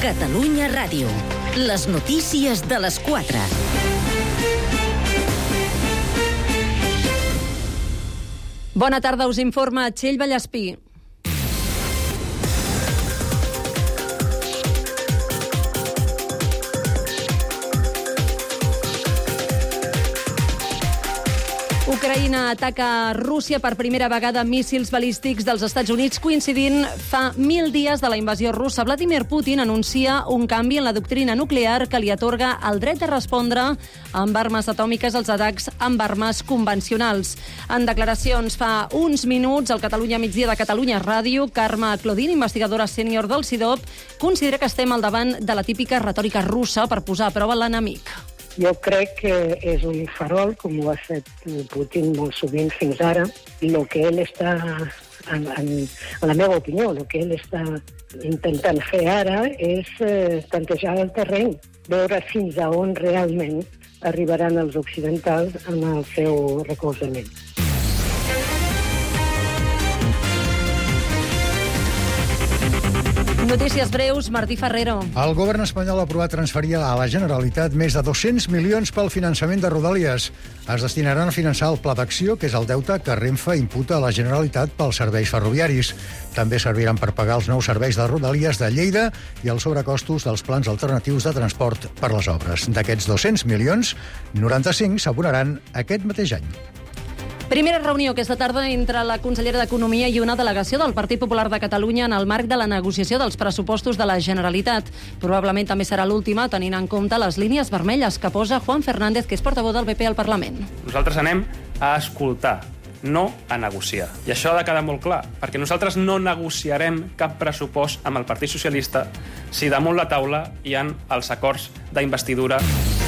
Catalunya Ràdio. Les notícies de les 4. Bona tarda, us informa Txell Vallespí. Ucraïna ataca Rússia per primera vegada amb míssils balístics dels Estats Units, coincidint fa 1.000 dies de la invasió russa. Vladimir Putin anuncia un canvi en la doctrina nuclear que li atorga el dret de respondre amb armes atòmiques als atacs amb armes convencionals. En declaracions fa uns minuts, al Catalunya Migdia de Catalunya Ràdio, Carme Clodin, investigadora sènior del CIDOB, considera que estem al davant de la típica retòrica russa per posar a prova l'enemic. Jo crec que és un farol, com ho ha fet Putin molt sovint fins ara. El que ell està, en la meva opinió, el que ell està intentant fer ara és tantejar el terreny, veure fins a on realment arribaran els occidentals en el seu recolzament. Notícies breus, Martí Ferrero. El govern espanyol ha aprovat transferir a la Generalitat més de 200 milions pel finançament de Rodalies. Es destinaran a finançar el pla d'acció, que és el deute que Renfe imputa a la Generalitat pels serveis ferroviaris. També serviran per pagar els nous serveis de Rodalies de Lleida i els sobrecostos dels plans alternatius de transport per les obres. D'aquests 200 milions, 95 s'abonaran aquest mateix any. Primera reunió aquesta tarda entre la consellera d'Economia i una delegació del Partit Popular de Catalunya en el marc de la negociació dels pressupostos de la Generalitat. Probablement també serà l'última, tenint en compte les línies vermelles que posa Juan Fernández, que és portaveu del PP al Parlament. Nosaltres anem a escoltar, no a negociar. I això ha de quedar molt clar, perquè nosaltres no negociarem cap pressupost amb el Partit Socialista si damunt la taula hi ha els acords d'investidura.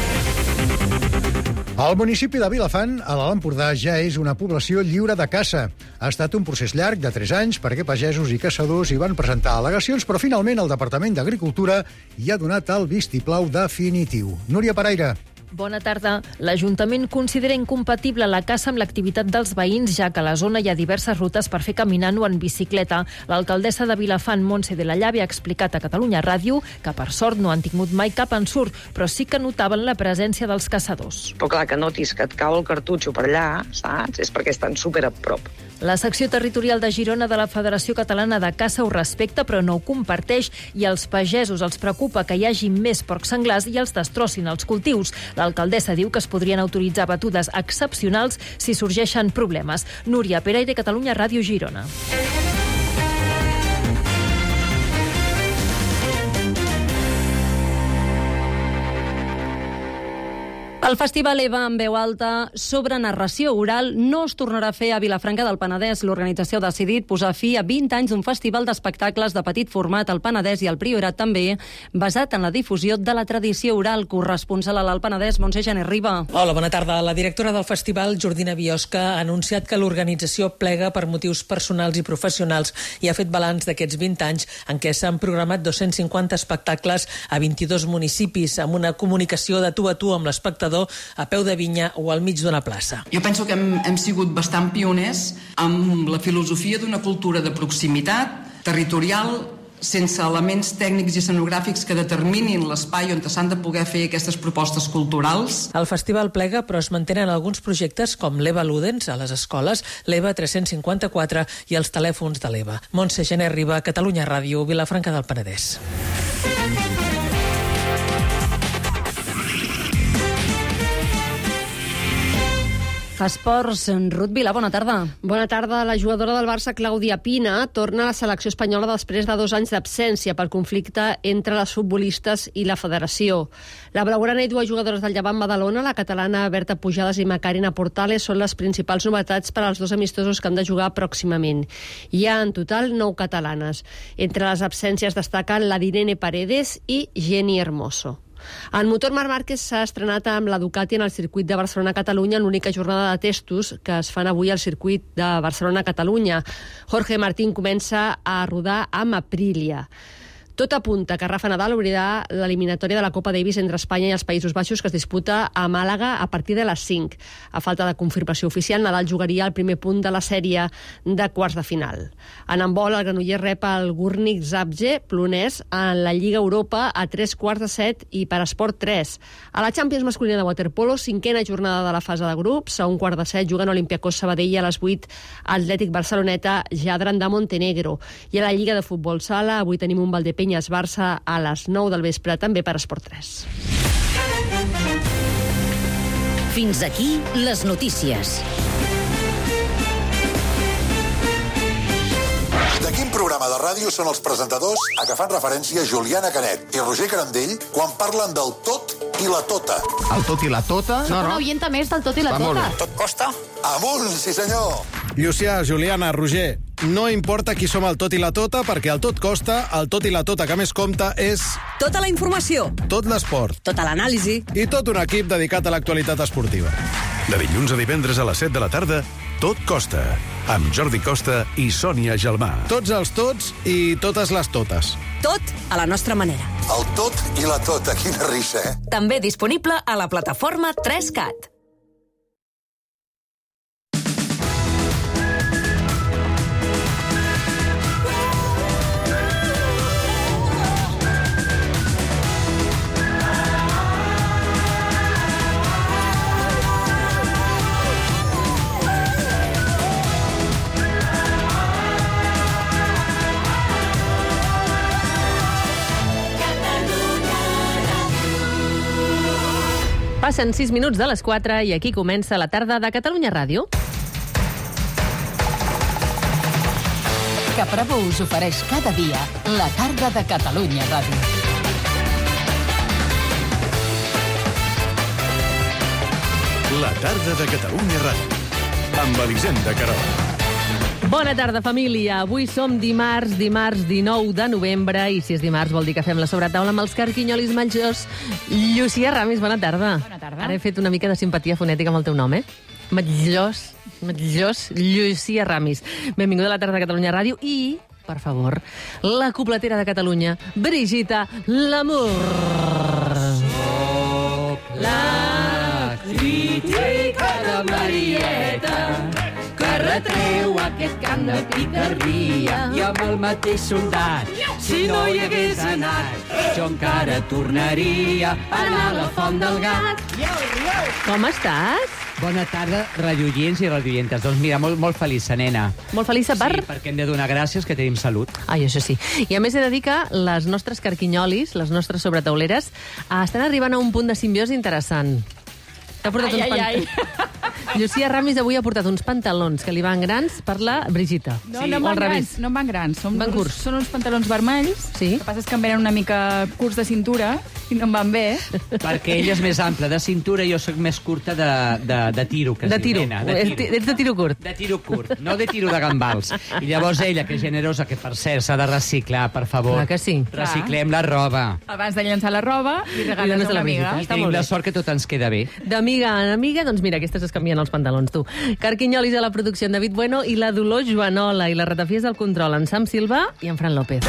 El municipi de Vilafant, a l'Alt Empordà, ja és una població lliure de caça. Ha estat un procés llarg de 3 anys perquè pagesos i caçadors hi van presentar al·legacions, però finalment el Departament d'Agricultura hi ha donat el vistiplau definitiu. Núria Paraire. Bona tarda. L'Ajuntament considera incompatible la caça amb l'activitat dels veïns, ja que a la zona hi ha diverses rutes per fer caminant o en bicicleta. L'alcaldessa de Vilafant, Montse de la Llave, ha explicat a Catalunya Ràdio que, per sort, no han tingut mai cap ensurt, però sí que notaven la presència dels caçadors. Però clar, que notis que et cau el cartutxo per allà, saps? És perquè estan super a prop. La secció territorial de Girona de la Federació Catalana de Caça ho respecta, però no ho comparteix, i als pagesos els preocupa que hi hagi més porcs senglars i els destrossin els cultius. L'alcaldessa diu que es podrien autoritzar batudes excepcionals si sorgeixen problemes. Núria Peraire, Catalunya Ràdio, Girona. El Festival EVA en veu alta sobre narració oral no es tornarà a fer a Vilafranca del Penedès. L'organització ha decidit posar fi a 20 anys d'un festival d'espectacles de petit format al Penedès i al Priorat també, basat en la difusió de la tradició oral. Corresponsal a l'Alt Penedès, Montse Janer Riba. Hola, bona tarda. La directora del festival, Jordina Biosca, ha anunciat que l'organització plega per motius personals i professionals i ha fet balanç d'aquests 20 anys en què s'han programat 250 espectacles a 22 municipis, amb una comunicació de tu a tu amb l'espectador a peu de vinya o al mig d'una plaça. Jo penso que hem sigut bastant pioners amb la filosofia d'una cultura de proximitat, territorial, sense elements tècnics i escenogràfics que determinin l'espai on s'han de poder fer aquestes propostes culturals. El festival plega, però es mantenen alguns projectes com l'EVA Ludens a les escoles, l'EVA 354 i els telèfons de l'EVA. Montse Janer Riba, Catalunya Ràdio, Vilafranca del Penedès. Esports, Ruth Vila, bona tarda. Bona tarda. La jugadora del Barça, Clàudia Pina, torna a la selecció espanyola després de 2 anys d'absència pel conflicte entre les futbolistes i la federació. La blaugrana i 2 jugadores del Llevant Badalona, la catalana Berta Pujades i Macarena Portales, són les principals novetats per als 2 amistosos que han de jugar pròximament. Hi ha en total 9 catalanes. Entre les absències destaquen la d'Irene Paredes i Jenny Hermoso. En motor, Marc Márquez s'ha estrenat amb la Ducati en el circuit de Barcelona-Catalunya en l'única jornada de testos que es fan avui al circuit de Barcelona-Catalunya. Jorge Martín comença a rodar amb Aprilia. Tot apunta que Rafa Nadal obrirà l'eliminatòria de la Copa Davis entre Espanya i els Països Baixos, que es disputa a Màlaga a partir de les 5. A falta de confirmació oficial, Nadal jugaria el primer punt de la sèrie de quarts de final. En handbol, el Granollers rep el Górnik Zabrze, polonès, en la Lliga Europa a 3/4 i per Esport 3. A la Champions masculina de waterpolo, 5a jornada de la fase de grups, a 1/4 juguen Olympiacos Sabadell, a les 8 Atlètic Barceloneta, Jadran de Montenegro. I a la Lliga de Futbol Sala, avui tenim un Valdepeñas-Barça a les 9 del vespre, també per Esport 3. Fins aquí les notícies. De quin programa de ràdio són els presentadors a què fan referència Juliana Canet i Roger Carandell quan parlen del tot i la tota? El tot i la tota? Soc una oienta més del tot i la tota. Tot costa? Amunt, sí senyor! Llucià, Juliana, Roger, no importa qui som el tot i la tota, perquè el tot costa, el tot i la tota que més compta és... Tota la informació. Tot l'esport. Tota l'anàlisi. I tot un equip dedicat a l'actualitat esportiva. De dilluns a divendres a les 7 de la tarda, Tot costa, amb Jordi Costa i Sònia Gelmà. Tots els tots i totes les totes. Tot a la nostra manera. El tot i la tota, quina risa, eh? També disponible a la plataforma 3CAT. Passen 6 minuts de les 4 i aquí comença la tarda de Catalunya Ràdio. Caprabo us ofereix cada dia la tarda de Catalunya Ràdio. La tarda de Catalunya Ràdio, amb Elisenda Querol. Bona tarda, família. Avui som dimarts 19 de novembre, i si és dimarts vol dir que fem la sobretaula amb els carquinyolis majors. Llucia Ramis, bona tarda. Bona tarda. Ara he fet una mica de simpatia fonètica amb el teu nom, eh? Matllós, Llucia Ramis. Benvinguda a la tarda de Catalunya Ràdio i, per favor, la copletera de Catalunya, Brigitta Lamour. Soc la crítica de Marieta, que retreu aquest camp de picardia. I amb el mateix soldat, si no hi hagués anat, jo encara tornaria a anar a la Font del Gat. Com estàs? Bona tarda, radioients i radioientes. Doncs mira, molt feliç, nena. Molt feliç per... Sí, perquè hem de donar gràcies que tenim salut. Ai, això sí. I a més he de dir que les nostres carquinyolis, les nostres sobretauleres, estan arribant a un punt de simbiosi interessant. T'ha portat Llucia Ramis avui ha portat uns pantalons que li van grans per la Brigitta. No, no em van grans. Van curts. Són uns pantalons vermells. Sí. El que passa és que em venen una mica curts de cintura i no em van bé. Perquè ella és més ampla de cintura i jo sóc més curta de tiro, que es diu, nena. Ets de tiro curt. De tiro curt, no de tiro de gambals. I llavors ella, que és generosa, que per cert s'ha de reciclar, per favor. Clar que sí. Reciclem la roba. Abans de llançar la roba i regales a una amiga. I tenim la sort que tot ens queda bé. D'amiga en amiga, doncs mira, aquestes es canvien els pantalons, tu. Carquinyolis a la producció en David Bueno i la Dolors Joanola i la Ratafies del control en Sam Silva i en Fran López.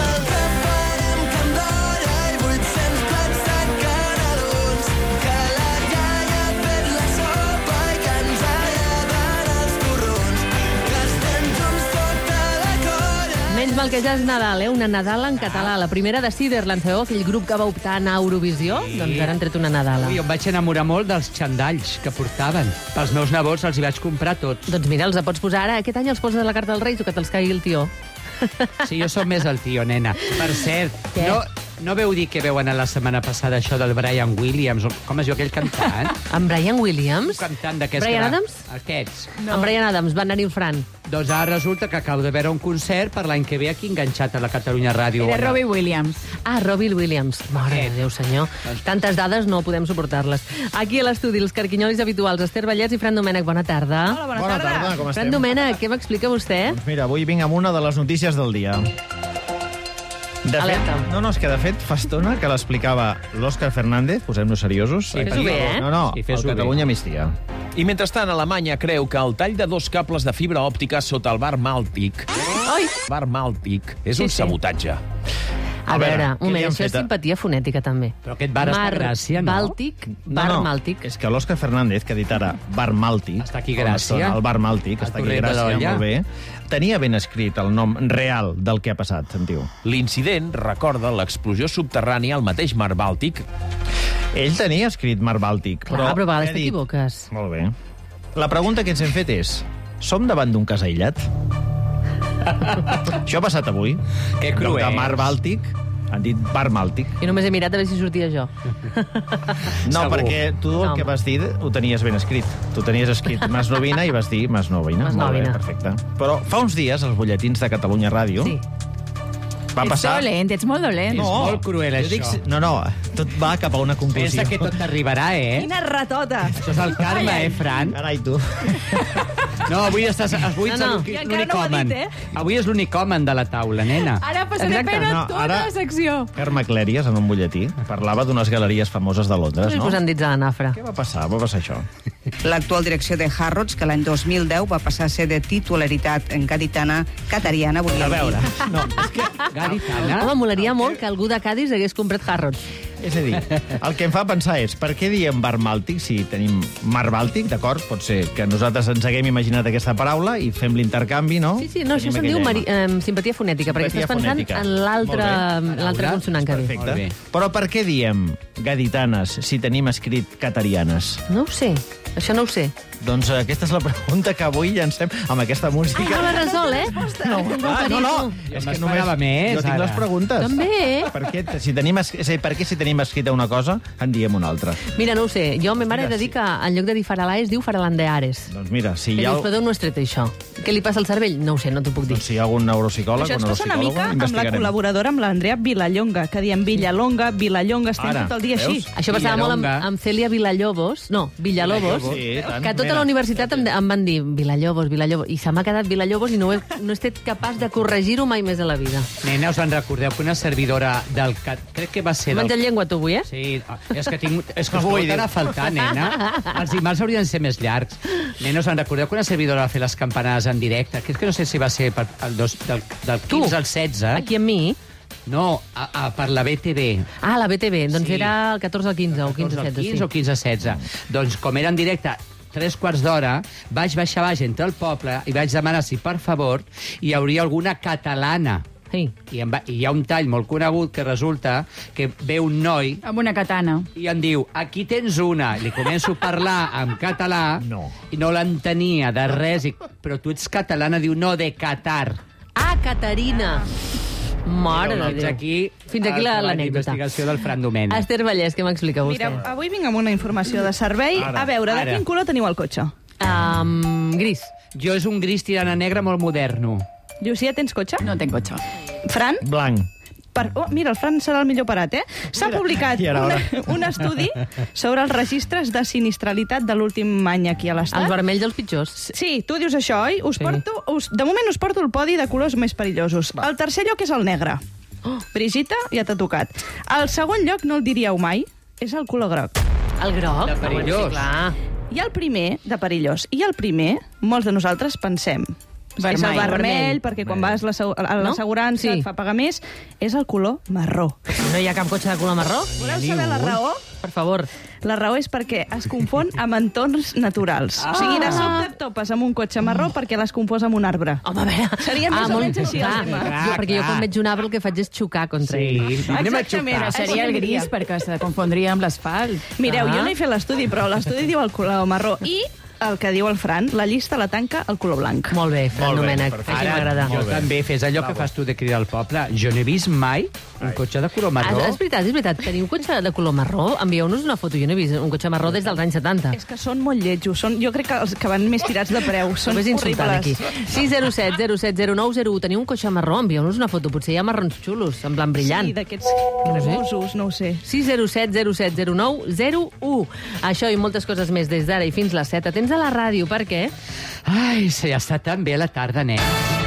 Menys mal que ja és Nadal, una Nadala en català. La primera de Ciderland, sabeu, aquell grup que va optar a anar a Eurovisió? Sí. Doncs ara han tret una Nadala. Ui, em vaig enamorar molt dels xandalls que portaven. Pels meus nebots els hi vaig comprar tots. Doncs mira, els pots posar ara. Aquest any els poses a la carta dels Reis o que te'ls caigui el tió? Sí, jo sóc més el tio, nena. Per cert, no veu dir que veuen la setmana passada això del Brian Williams? Com es diu aquell cantant? En Brian Williams? Un cantant d'aquests... Brian Adams? Aquests. No. En Brian Adams, va anar-hi el Fran. Doncs ara resulta que acabo de veure un concert per l'any que ve aquí enganxat a la Catalunya Ràdio. Era Robbie Williams. Ah, Robbie Williams. Mare de Déu, senyor. Tantes dades no podem suportar-les. Aquí a l'estudi, els carquinyolis habituals, Esther Vallès i Fran Domènech. Bona tarda. Hola, bona tarda. Com estem? Fran Domènech, què m'explica vostè? Doncs mira, avui vinc amb una de les notícies del dia. De fet, és que de fet fa estona que l'explicava l'Òscar Fernández, posem-nos seriosos. Sí, fes-ho bé, eh? No, el Catalunya Migdia. I mentrestant, Alemanya creu que el tall de 2 cables de fibra òptica sota el bar Bàltic és un sabotatge. A veure, un moment, això és simpatia fonètica, també. Però aquest bar està a Gràcia, no? Bàltic, bar Màltic. És que l'Òscar Fernández, que ha dit ara Bar Màltic... Està aquí a Gràcia. El Bar Màltic, està aquí a Gràcia, molt bé. Tenia ben escrit el nom real del que ha passat, sentiu. L'incident recorda l'explosió subterrània al mateix Mar Bàltic. Ell tenia escrit Mar Bàltic. Però a vegades t'equivoques. Molt bé. La pregunta que ens hem fet és: som davant d'un cas aïllat? Això ha passat avui. Que cruel. De Mar Bàltic han dit Bar Màltic. I només he mirat a veure si sortia jo. No, perquè tu el que vas dir ho tenies ben escrit. Tu tenies escrit Masnovina i vas dir Masnovina. Molt bé, perfecte. Però fa uns dies, als butlletins de Catalunya Ràdio, va passar... Ets molt dolent. És molt cruel, això. No, tot va cap a una conclusió. Pensa que tot t'arribarà, Quina ratota. Això és el karma, Fran? Carai, tu. No, avui estàs... Avui ets l'únic home. Avui és l'únic home de la taula, nena. Ara passaré pena tota la secció. Carme Clèries, en un butlletí, parlava d'unes galeries famoses de Londres, no? Posant dits a la nafra. Què va passar? Va passar això. L'actual direcció de Harrods, que l'any 2010 va passar a ser de titularitat gaditana catariana. A veure, no, és que... Gaditana? Home, molaria molt que algú de Cádiz hagués comprat Harrods. És a dir, el que em fa pensar és per què diem Bar Màltic si tenim Mar Bàltic, d'acord? Pot ser que nosaltres ens haguem imaginat aquesta paraula i fem l'intercanvi, no? Sí, no, això se'n diu simpatia fonètica, perquè estàs pensant en l'altre consonant que diu. Perfecte. Però per què diem gaditanes si tenim escrit catarianes? No ho sé, això no ho sé. Doncs aquesta és la pregunta que avui llancem amb aquesta música. No l'ha resol, No. És que només jo tinc les preguntes. També. Per què si tenim escrita una cosa en diem una altra? Mira, no ho sé. Jo, ma mare, he de dir que en lloc de dir faralà es diu faralandeares. Doncs mira, si hi ha... Però d'on no és tret, això? Què li passa al cervell? No ho sé, no t'ho puc dir. Doncs si hi ha algun neuropsicòleg o neuropsicòloga, investigarem. Això ens passa una mica amb la col·laboradora, amb l'Andrea Vilallonga, que diem Villalonga, estem tot el dia així. Això passava molt amb Cèlia Villalobos, que tota la universitat em van dir Vilallobos, i se m'ha quedat Vilallobos i no he estat capaç de corregir-ho mai més a la vida. Nena, us en recordeu que una servidora del... Crec que va ser... Menjat llengua tu avui, Sí, és que us pot anar a faltar, nena. Els dimarts haurien de ser més llargs. Nena, us en recordeu que una servidora va fer les campanades en directe? Crec que no sé si va ser del 15 al 16. Aquí amb mi? No, per la BTV. Ah, la BTV. Doncs era el 14 al 15 o 15 al 16. 15 o 15 al 16. Doncs com era en directe 3/4 d'hora, vaig baixar baix entre el poble i vaig demanar si, per favor, hi hauria alguna catalana. Sí. I hi ha un tall molt conegut que resulta que ve un noi... Amb una katana. I em diu, aquí tens una. Li començo a parlar en català i no l'entenia de res. Però tu ets catalana, diu, no, de Qatar. Ah, Caterina. Mare de Déu. Fins aquí l'anècdota. La investigació del Fran Domènech. Esther Vallès, què m'explica vostè? Mira, avui vinc amb una informació de servei. A veure, de quin color teniu el cotxe? Gris. Jo és un gris tirant a negre molt moderno. Llucia, tens cotxe? No tenc cotxe. Fran? Blanc. Mira, el Fran serà el millor parat, S'ha publicat un estudi sobre els registres de sinistralitat de l'últim any aquí a l'Estat. Els vermells dels pitjors. Sí, tu dius això, oi? De moment us porto el podi de colors més perillosos. El tercer lloc és el negre. Brigitte, ja t'ha tocat. El segon lloc, no el diríeu mai, és el color groc. El groc? De perillós. Sí, clar. I el primer, de perillós. I el primer, molts de nosaltres pensem... És el vermell, perquè quan vas a l'assegurança et fa pagar més. És el color marró. No hi ha cap cotxe de color marró? Voleu saber la raó? Per favor. La raó és perquè es confon amb entorns naturals. O sigui, de sobte et topes amb un cotxe marró perquè l'has confós amb un arbre. Home, a veure... Seria més o menys així el tema. Perquè jo quan veig un arbre el que faig és xocar contra ell. Exactament. Seria el gris perquè se confondria amb l'asfalt. Mireu, jo no he fet l'estudi, però l'estudi diu el color marró. I el que diu el Fran, la llista la tanca el color blanc. Molt bé, Fran Domènech. Així m'agrada. Jo també fes allò que fas tu de cridar al poble. Jo no he vist mai un cotxe de color marró. És veritat. Teniu cotxe de color marró? Envieu-nos una foto. Jo no he vist un cotxe marró des dels anys 70. És que són molt lletjos. Jo crec que els que van més tirats de preu. Són horribles. 607 070901. Teniu un cotxe marró? Envieu-nos una foto. Potser hi ha marrons xulos, en blanc brillant. Sí, d'aquests cremosos, no ho sé. 607 070901. Això i moltes coses més des d'ara i fins les 7. Atents a la ràdio, per què? Ai, ja està tan bé a la tarda, nen.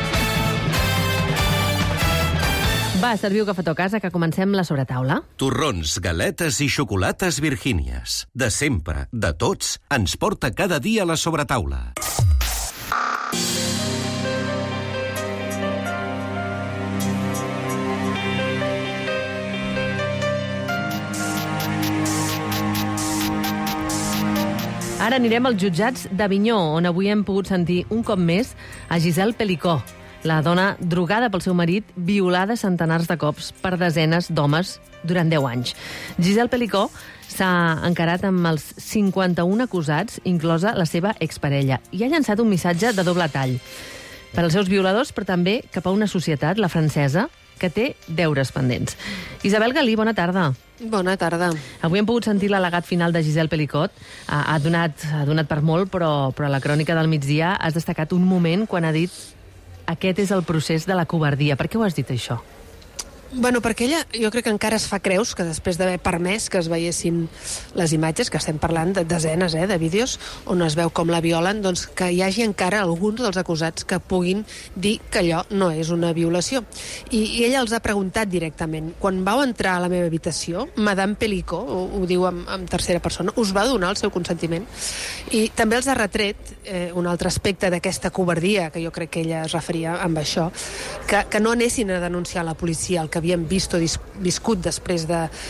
Va, serviu cafetó a casa, que comencem la sobretaula. Torrons, galetes i xocolates Virgínies. De sempre, de tots, ens porta cada dia a la sobretaula. Ara anirem als jutjats d'Avinyó, on avui hem pogut sentir un cop més a Gisèle Pelicot, la dona drogada pel seu marit, violada centenars de cops per desenes d'homes durant 10 anys. Gisèle Pelicot s'ha encarat amb els 51 acusats, inclosa la seva exparella, i ha llançat un missatge de doble tall per als seus violadors, però també cap a una societat, la francesa, que té deures pendents. Isabel Galí, bona tarda. Bona tarda. Avui hem pogut sentir l'al·legat final de Gisèle Pelicot. Ha donat per molt, però a la crònica del migdia has destacat un moment quan ha dit aquest és el procés de la covardia. Per què ho has dit, això? Bueno, perquè ella, jo crec que encara es fa creus que després d'haver permès que es veiessin les imatges, que estem parlant de desenes de vídeos on es veu com la violen, doncs que hi hagi encara alguns dels acusats que puguin dir que allò no és una violació. I ella els ha preguntat directament. Quan vau entrar a la meva habitació, Madame Pelicot, ho diu en tercera persona, us va donar el seu consentiment? I també els ha retret un altre aspecte d'aquesta covardia, que jo crec que ella es referia amb això, que no anessin a denunciar a la policia el que havien vist o viscut després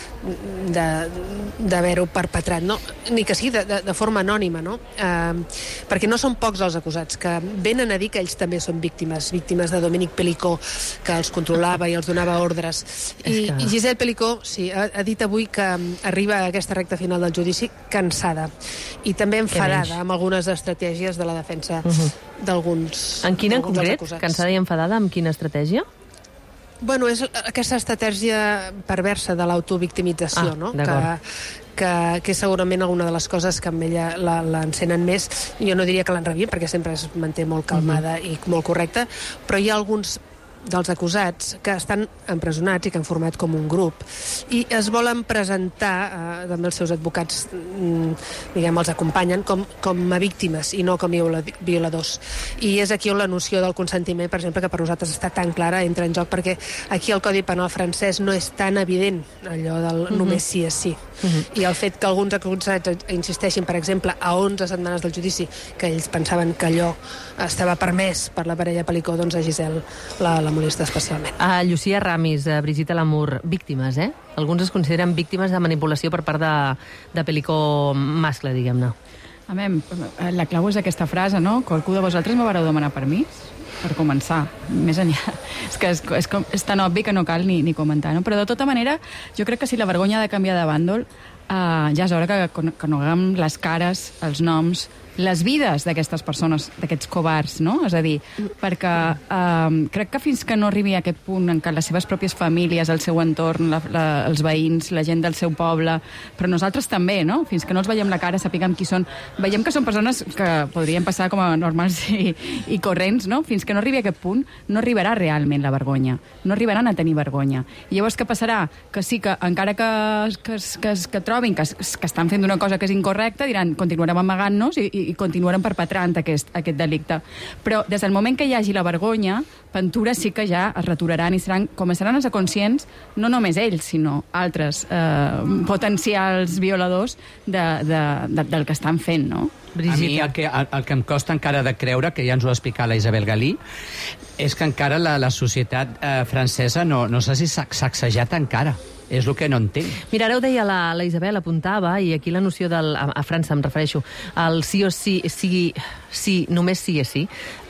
d'haver-ho perpetrat, no? Ni que sigui de forma anònima, no? Perquè no són pocs els acusats que venen a dir que ells també són víctimes de Dominique Pelicot, que els controlava i els donava ordres. I Gisèle Pelicot, sí, ha dit avui que arriba a aquesta recta final del judici cansada i també enfadada amb algunes estratègies de la defensa d'alguns acusats. En quina en concret? Cansada i enfadada? Amb quina estratègia? Bueno, és aquesta estratègia perversa de l'autovictimització, no? Que és segurament alguna de les coses que amb ella l'encenen més. Jo no diria que l'enrabien, perquè sempre es manté molt calmada i molt correcta, però hi ha alguns dels acusats que estan empresonats i que han format com un grup i es volen presentar, també els seus advocats diguem, els acompanyen com a víctimes i no com violadors. I és aquí on la noció del consentiment, per exemple, que per nosaltres està tan clara, entra en joc, perquè aquí el Codi Penal francès no és tan evident allò del només sí és sí. I el fet que alguns acusats insisteixin, per exemple, a 11 setmanes del judici, que ells pensaven que allò estava permès per la parella Pelicot, doncs a Gisèle la molesta especialment. Llucia Ramis, Brigitte Lamour, víctimes, eh? Alguns es consideren víctimes de manipulació per part de Pelicot mascle, diguem-ne. A mi, la clau és aquesta frase, no? Qualcú de vosaltres me vareu demanar permís? Per començar, més enllà. És que és tan obvi que no cal ni comentar, no? Però de tota manera, jo crec que si la vergonya ha de canviar de bàndol, ja és hora que coneguem les cares, els noms, les vides d'aquestes persones, d'aquests covards, no? És a dir, perquè crec que fins que no arribi a aquest punt en què les seves pròpies famílies, el seu entorn, els veïns, la gent del seu poble, però nosaltres també, no? Fins que no els veiem la cara, sapiguem qui són. Veiem que són persones que podrien passar com a normals i corrents, no? Fins que no arribi a aquest punt, no arribarà realment la vergonya. No arribaran a tenir vergonya. I llavors què passarà? Que sí que encara que trobin que estan fent una cosa que és incorrecta, diran, continuarem amagant-nos i continuarem perpetrant aquest delicte. Però des del moment que hi hagi la vergonya, Ventura sí que ja es returaran i començaran a ser conscients, no només ells, sinó altres potencials violadors del que estan fent, no? Brigitte. A mi el que em costa encara de creure, que ja ens ho ha explicat la Isabel Galí, és que encara la societat francesa no sé si s'ha sacsejat encara. És el que no entenc. Mira, ara ho deia la Isabel, apuntava, i aquí la noció a França em refereixo, el sí o sí, només sí és sí.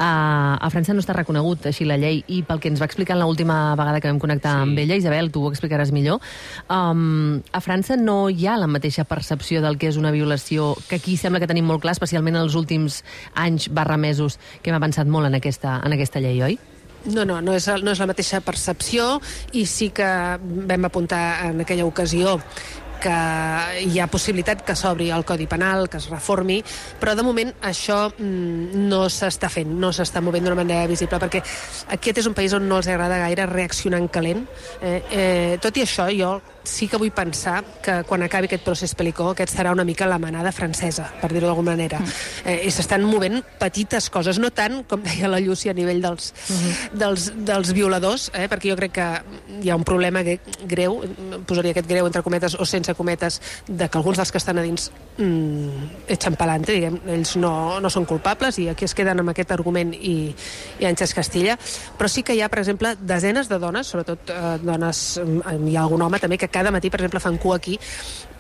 A França no està reconegut així la llei, i pel que ens va explicar l'última vegada que vam connectar amb ella, Isabel, tu ho explicaràs millor, a França no hi ha la mateixa percepció del que és una violació, que aquí sembla que tenim molt clar, especialment en els últims anys /mesos, que hem avançat molt en aquesta llei, oi? No és la mateixa percepció, i sí que vam apuntar en aquella ocasió que hi ha possibilitat que s'obri el Codi Penal, que es reformi, però de moment això no s'està fent, no s'està movent d'una manera visible, perquè aquest és un país on no els agrada gaire reaccionar en calent. Tot i això, jo sí que vull pensar que quan acabi aquest procés Pelicot, aquest serà una mica la manada francesa, per dir-ho d'alguna manera. I s'estan movent petites coses, no tant, com deia la Llúcia, a nivell dels violadors, perquè jo crec que hi ha un problema greu, posaria aquest greu entre cometes o sense cometes, de que alguns dels que estan a dins echan pa'lante, diguem, ells no són culpables i aquí es queden amb aquest argument i Àngels Castilla, però sí que hi ha, per exemple, desenes de dones, sobretot dones, hi ha algun home també que cada matí, per exemple, fan cua aquí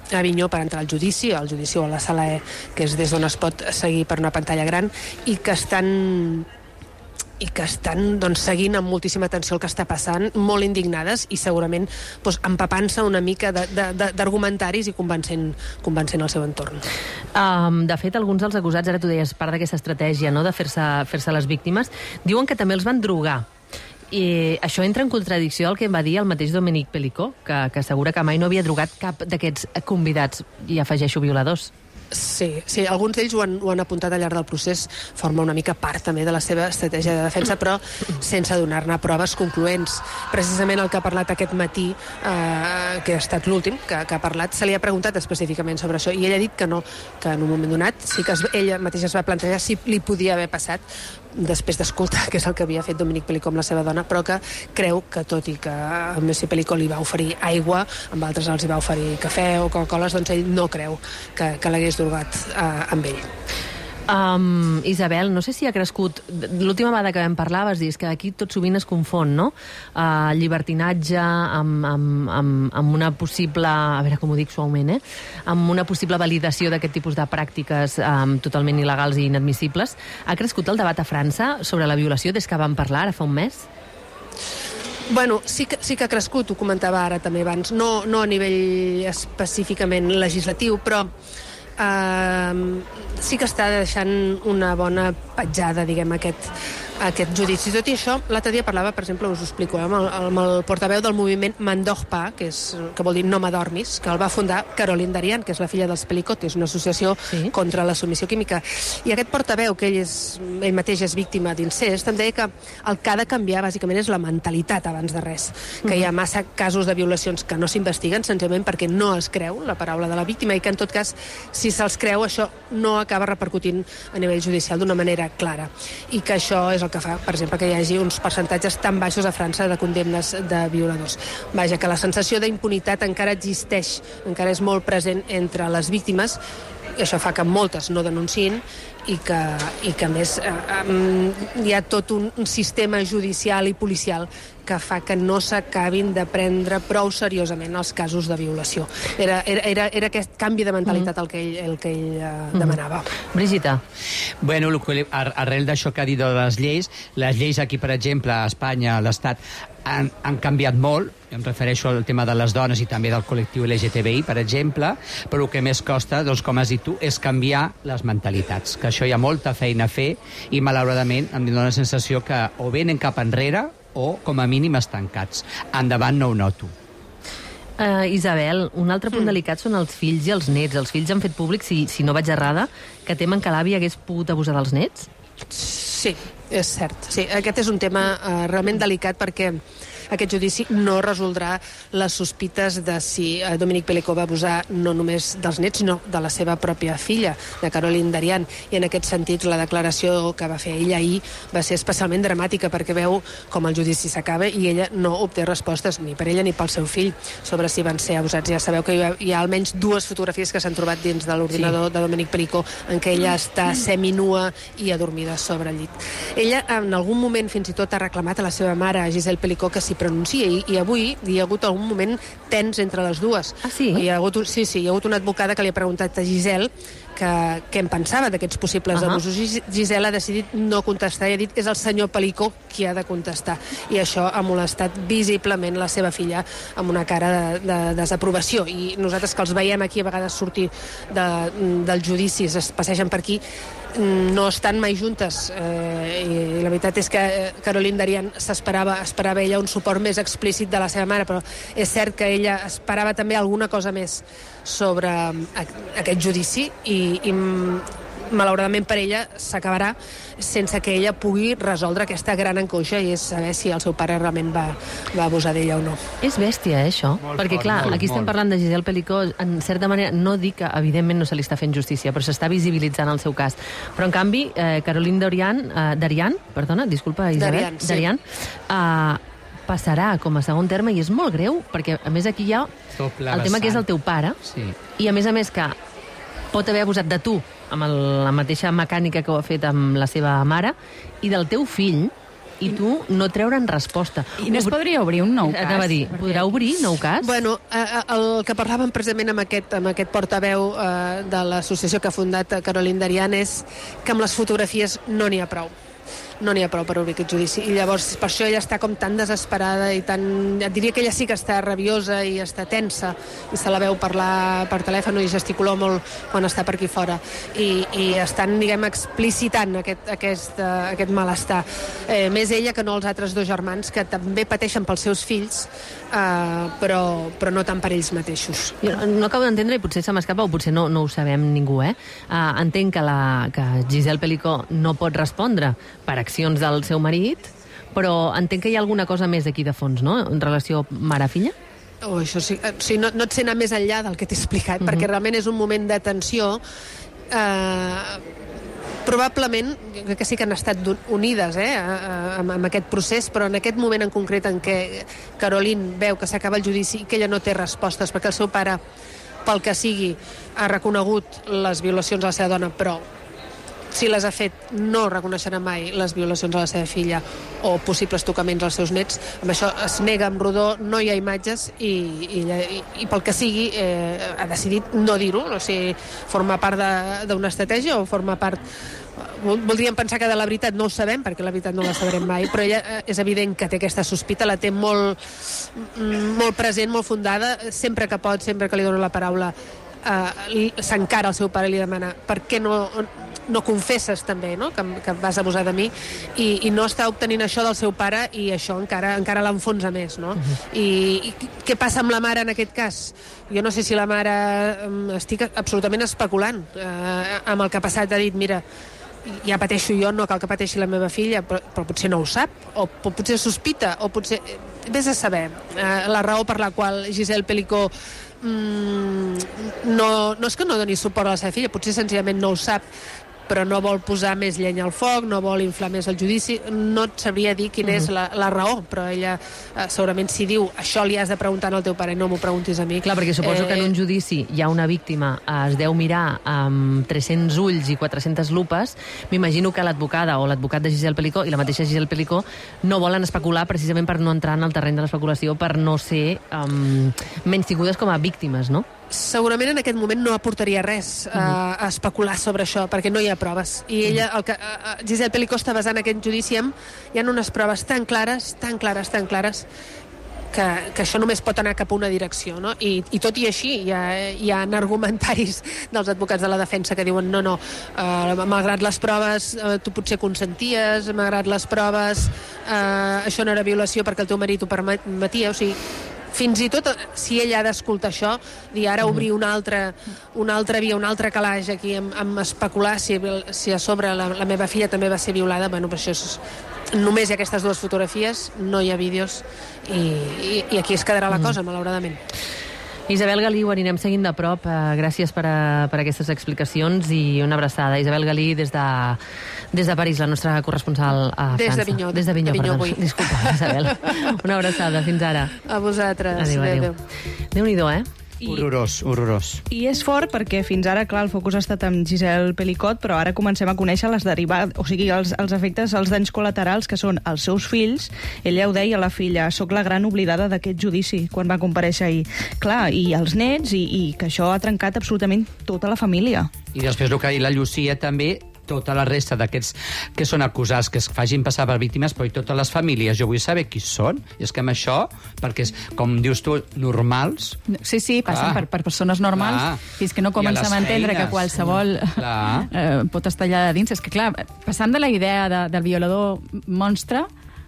Avinyó per entrar al judici o a la sala E, que és des d'on es pot seguir per una pantalla gran, i que estan doncs, seguint amb moltíssima atenció el que està passant, molt indignades i segurament doncs, empapant-se una mica d'argumentaris i convencent el seu entorn. De fet, alguns dels acusats, ara tu deies, part d'aquesta estratègia, no?, de fer-se les víctimes, diuen que també els van drogar. I això entra en contradicció al que em va dir el mateix Dominic Pelicó, que assegura que mai no havia drogat cap d'aquests convidats, i afegeixo violadors. Sí, alguns d'ells ho han apuntat al llarg del procés, forma una mica part també de la seva estratègia de defensa, però sense donar-ne proves concloents. Precisament el que ha parlat aquest matí, que ha estat l'últim que ha parlat, se li ha preguntat específicament sobre això, i ell ha dit que no, que en un moment donat sí que ella mateixa es va plantejar si li podia haver passat, després d'escoltar que és el que havia fet Dominic Pelicó amb la seva dona, però que creu que tot i que a Messi Pelicó li va oferir aigua, amb altres els hi va oferir cafè o Coca-Coles, doncs ell no creu que l'hagués drogat amb ell. Isabel, no sé si ha crescut... L'última vegada que vam parlar vas dir que aquí tot sovint es confon, no? Llibertinatge amb una possible... A veure com ho dic suaument, amb una possible validació d'aquest tipus de pràctiques totalment il·legals i inadmissibles. Ha crescut el debat a França sobre la violació des que vam parlar ara fa un mes? Bueno, sí que ha crescut, ho comentava ara també abans, no a nivell específicament legislatiu, però sí que està deixant una bona petjada, diguem, aquest judici. Tot i això, l'altre dia parlava, per exemple, us ho explico, amb el portaveu del moviment Mandor Pa, que vol dir No m'adormis, que el va fundar Caroline Darian, que és la filla dels Pelicot, és una associació contra la submissió química. I aquest portaveu, que ell mateix és víctima d'incest, em deia que el que ha de canviar, bàsicament, és la mentalitat abans de res. Que hi ha massa casos de violacions que no s'investiguen, senzillament perquè no es creu la paraula de la víctima, i que, en tot cas, si se'ls creu, això no acaba repercutint a nivell judicial d'una manera clara. I que això és el que fa, per exemple, que hi hagi uns percentatges tan baixos a França de condemnes de violadors. Vaja, que la sensació d'impunitat encara existeix, encara és molt present entre les víctimes, i això fa que moltes no denunciïn i que a més hi ha tot un sistema judicial i policial que fa que no s'acabin de prendre prou seriosament els casos de violació. Era aquest canvi de mentalitat el que ell demanava. Brigitte. Bueno, arrel d'això que ha dit de les lleis aquí, per exemple, a Espanya, a l'Estat, han canviat molt. Em refereixo al tema de les dones i també del col·lectiu LGTBI, per exemple, però el que més costa, doncs, com has dit tu, és canviar les mentalitats, que això hi ha molta feina a fer i, malauradament, em dona la sensació que o venen cap enrere o, com a mínim, estancats. Endavant no ho noto. Isabel, un altre punt delicat són els fills i els nets. Els fills han fet públic, si no vaig errada, que temen que l'avi hagués pogut abusar dels nets? Sí, és cert. Sí, aquest és un tema realment delicat perquè aquest judici no resoldrà les sospites de si Dominic Pelicó va abusar no només dels nets, sinó de la seva pròpia filla, de Caroline Darian. I en aquest sentit, la declaració que va fer ella ahir va ser especialment dramàtica perquè veu com el judici s'acaba i ella no obté respostes ni per ella ni pel seu fill sobre si van ser abusats. Ja sabeu que hi ha almenys 2 fotografies que s'han trobat dins de l'ordinador de Dominic Pelicó en què ella està seminua i adormida sobre el llit. Ella en algun moment fins i tot ha reclamat a la seva mare, a Giselle Pelicó, que s'hi pronuncia, i avui hi ha hagut algun moment tens entre les dues. Ah, sí? Hi ha hagut una advocada que li ha preguntat a Giselle què en pensava d'aquests possibles abusos. Giselle ha decidit no contestar i ha dit és el senyor Pelicó qui ha de contestar. I això ha molestat visiblement la seva filla amb una cara de desaprovació. I nosaltres que els veiem aquí a vegades sortir dels judicis, es passegen per aquí, no estan mai juntes. I la veritat és que Caroline Darian esperava ella un suport més explícit de la seva mare, però és cert que ella esperava també alguna cosa més sobre aquest judici i malauradament per ella s'acabarà sense que ella pugui resoldre aquesta gran angoixa i és saber si el seu pare realment va abusar d'ella o no. És bèstia, això? Perquè, clar, aquí estem parlant de Giselle Pelicó, en certa manera, no dic que, evidentment, no se li està fent justícia, però s'està visibilitzant el seu cas. Però, en canvi, Caroline Darian, disculpa, Isabel, Darian, passarà com a segon terme i és molt greu, perquè, a més, aquí hi ha el tema que és el teu pare, i, a més que pot haver abusat de tu amb la mateixa mecànica que ho ha fet amb la seva mare, i del teu fill, i tu no treure'n resposta. I no es podria obrir un nou cas? Anava a dir, podrà obrir nou cas? Bueno, el que parlàvem precisament amb aquest portaveu de l'associació que ha fundat Caroline Darian és que amb les fotografies no n'hi ha prou. No n'hi ha prou per obrir aquest judici. I llavors, per això ella està com tan desesperada i tan... Et diria que ella sí que està rabiosa i està tensa, i se la veu parlar per telèfon i gesticular molt quan està per aquí fora. I estan, diguem, explicitant aquest malestar. Més ella que no els altres dos germans, que també pateixen pels seus fills, però no tant per ells mateixos. Jo no acabo d'entendre, i potser se m'escapa, o potser no ho sabem ningú, entenc que Gisèle Pelicó no pot respondre per accions del seu marit, però entenc que hi ha alguna cosa més aquí de fons, no?, en relació mare-filla? Això sí, no et sé anar més enllà del que t'he explicat, perquè realment és un moment de tensió. Probablement, jo crec que sí que han estat unides amb aquest procés, però en aquest moment en concret en què Caroline veu que s'acaba el judici i que ella no té respostes, perquè el seu pare, pel que sigui, ha reconegut les violacions a la seva dona, però si les ha fet no reconeixerà mai les violacions a la seva filla o possibles tocaments als seus nets. Amb això es nega amb rodó, no hi ha imatges i pel que sigui ha decidit no dir-ho, o sigui, forma part d'una estratègia o forma part... Voldríem pensar que de la veritat no ho sabem, perquè la veritat no la sabrem mai, però ella és evident que té aquesta sospita, la té molt present, molt fundada, sempre que pot, sempre que li dona la paraula, s'encara al seu pare i li demana per què no confesses també, no? que vas abusar de mi, i no està obtenint això del seu pare, i això encara l'enfonsa més, no? I què passa amb la mare en aquest cas? Jo no sé si la mare... estic absolutament especulant amb el que ha passat. Ha dit, mira, ja pateixo jo, no cal que pateixi la meva filla, però potser no ho sap, o potser sospita, o potser... Vés a saber la raó per la qual Gisèle Pelicó no és que no doni suport a la seva filla, potser senzillament no ho sap, però no vol posar més llenya al foc, no vol inflar més el judici. No et sabria dir quina és la raó, però ella segurament si diu això li has de preguntar al teu pare, no m'ho preguntis a mi. Clar, perquè suposo que en un judici hi ha una víctima, es deu mirar amb 300 ulls i 400 lupes. M'imagino que l'advocada o l'advocat de Gisèle Pelicó i la mateixa Gisèle Pelicó no volen especular precisament per no entrar en el terreny de l'especulació, per no ser menystingudes com a víctimes, no? Segurament en aquest moment no aportaria res a especular sobre això, perquè no hi ha proves. I ella, Gisèle Pelicó està basant aquest judici hi ha unes proves tan clares, que això només pot anar cap a una direcció, no? I tot i així hi ha argumentaris dels advocats de la defensa que diuen no, malgrat les proves tu potser consenties, malgrat les proves això no era violació perquè el teu marit ho permetia, o sigui, fins i tot si ella ha d'escoltar això, dir ara obrir una altra via, un altre calaix aquí amb especular si a sobre la meva filla també va ser violada, bueno, per això només hi ha aquestes dues fotografies, no hi ha vídeos, i aquí es quedarà la cosa, malauradament. Isabel Galí, ho anirem seguint de prop. Gràcies per aquestes explicacions i una abraçada. Isabel Galí, des de París, la nostra corresponsal a França. Des de Vinyó, perdó. Disculpa, Isabel. Una abraçada. Fins ara. A vosaltres. Adéu. Déu-n'hi-do, Horrorós. I és fort perquè fins ara, clar, el focus ha estat amb Gisèle Pelicó, però ara comencem a conèixer les derivades, o sigui, els efectes, els danys col·laterals, que són els seus fills. Ella ho deia a la filla, soc la gran oblidada d'aquest judici, quan va comparèixer ahir. Clar, i els nets, i que això ha trencat absolutament tota la família. I després el que ha dit la Llucia també, tota la resta d'aquests que són acusats, que es facin passar per víctimes, però i totes les famílies. Jo vull saber qui són, i és que amb això, perquè és, com dius tu, normals... Sí, passen per persones normals, fins que no comencem a entendre que qualsevol pot estar allà dins. És que, clar, passant de la idea del violador monstre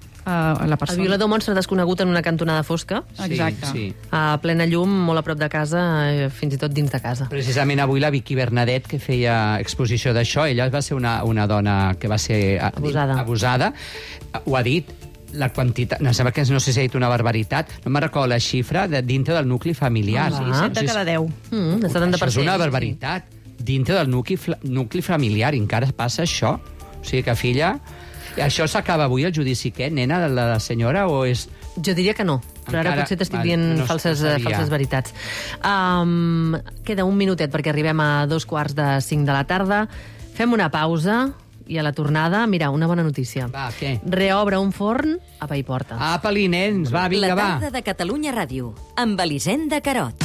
a la persona. El violador monstre desconegut en una cantonada fosca. Exacte. Sí. A plena llum, molt a prop de casa, fins i tot dins de casa. Precisament avui la Vicky Bernadet, que feia exposició d'això, ella va ser una dona que va ser abusada. Ho ha dit, la quantitat... No, sembla que no sé si ha dit una barbaritat. No me'n recordo la xifra dintre del nucli familiar. 7 de cada 10. Això és una barbaritat. Dintre del nucli familiar encara passa això. O sigui que, filla... Això s'acaba avui, el judici, què? Nena, la senyora, o és... Jo diria que no, però ara potser t'estic dient falses veritats. Queda un minutet perquè arribem a 4:45 de la tarda. Fem una pausa I a la tornada, mira, una bona notícia. Va, què? Reobre un forn a Paiporta. Apa-li, nens, va, vinga, va. La tarda de Catalunya Ràdio, amb Elisenda Carot.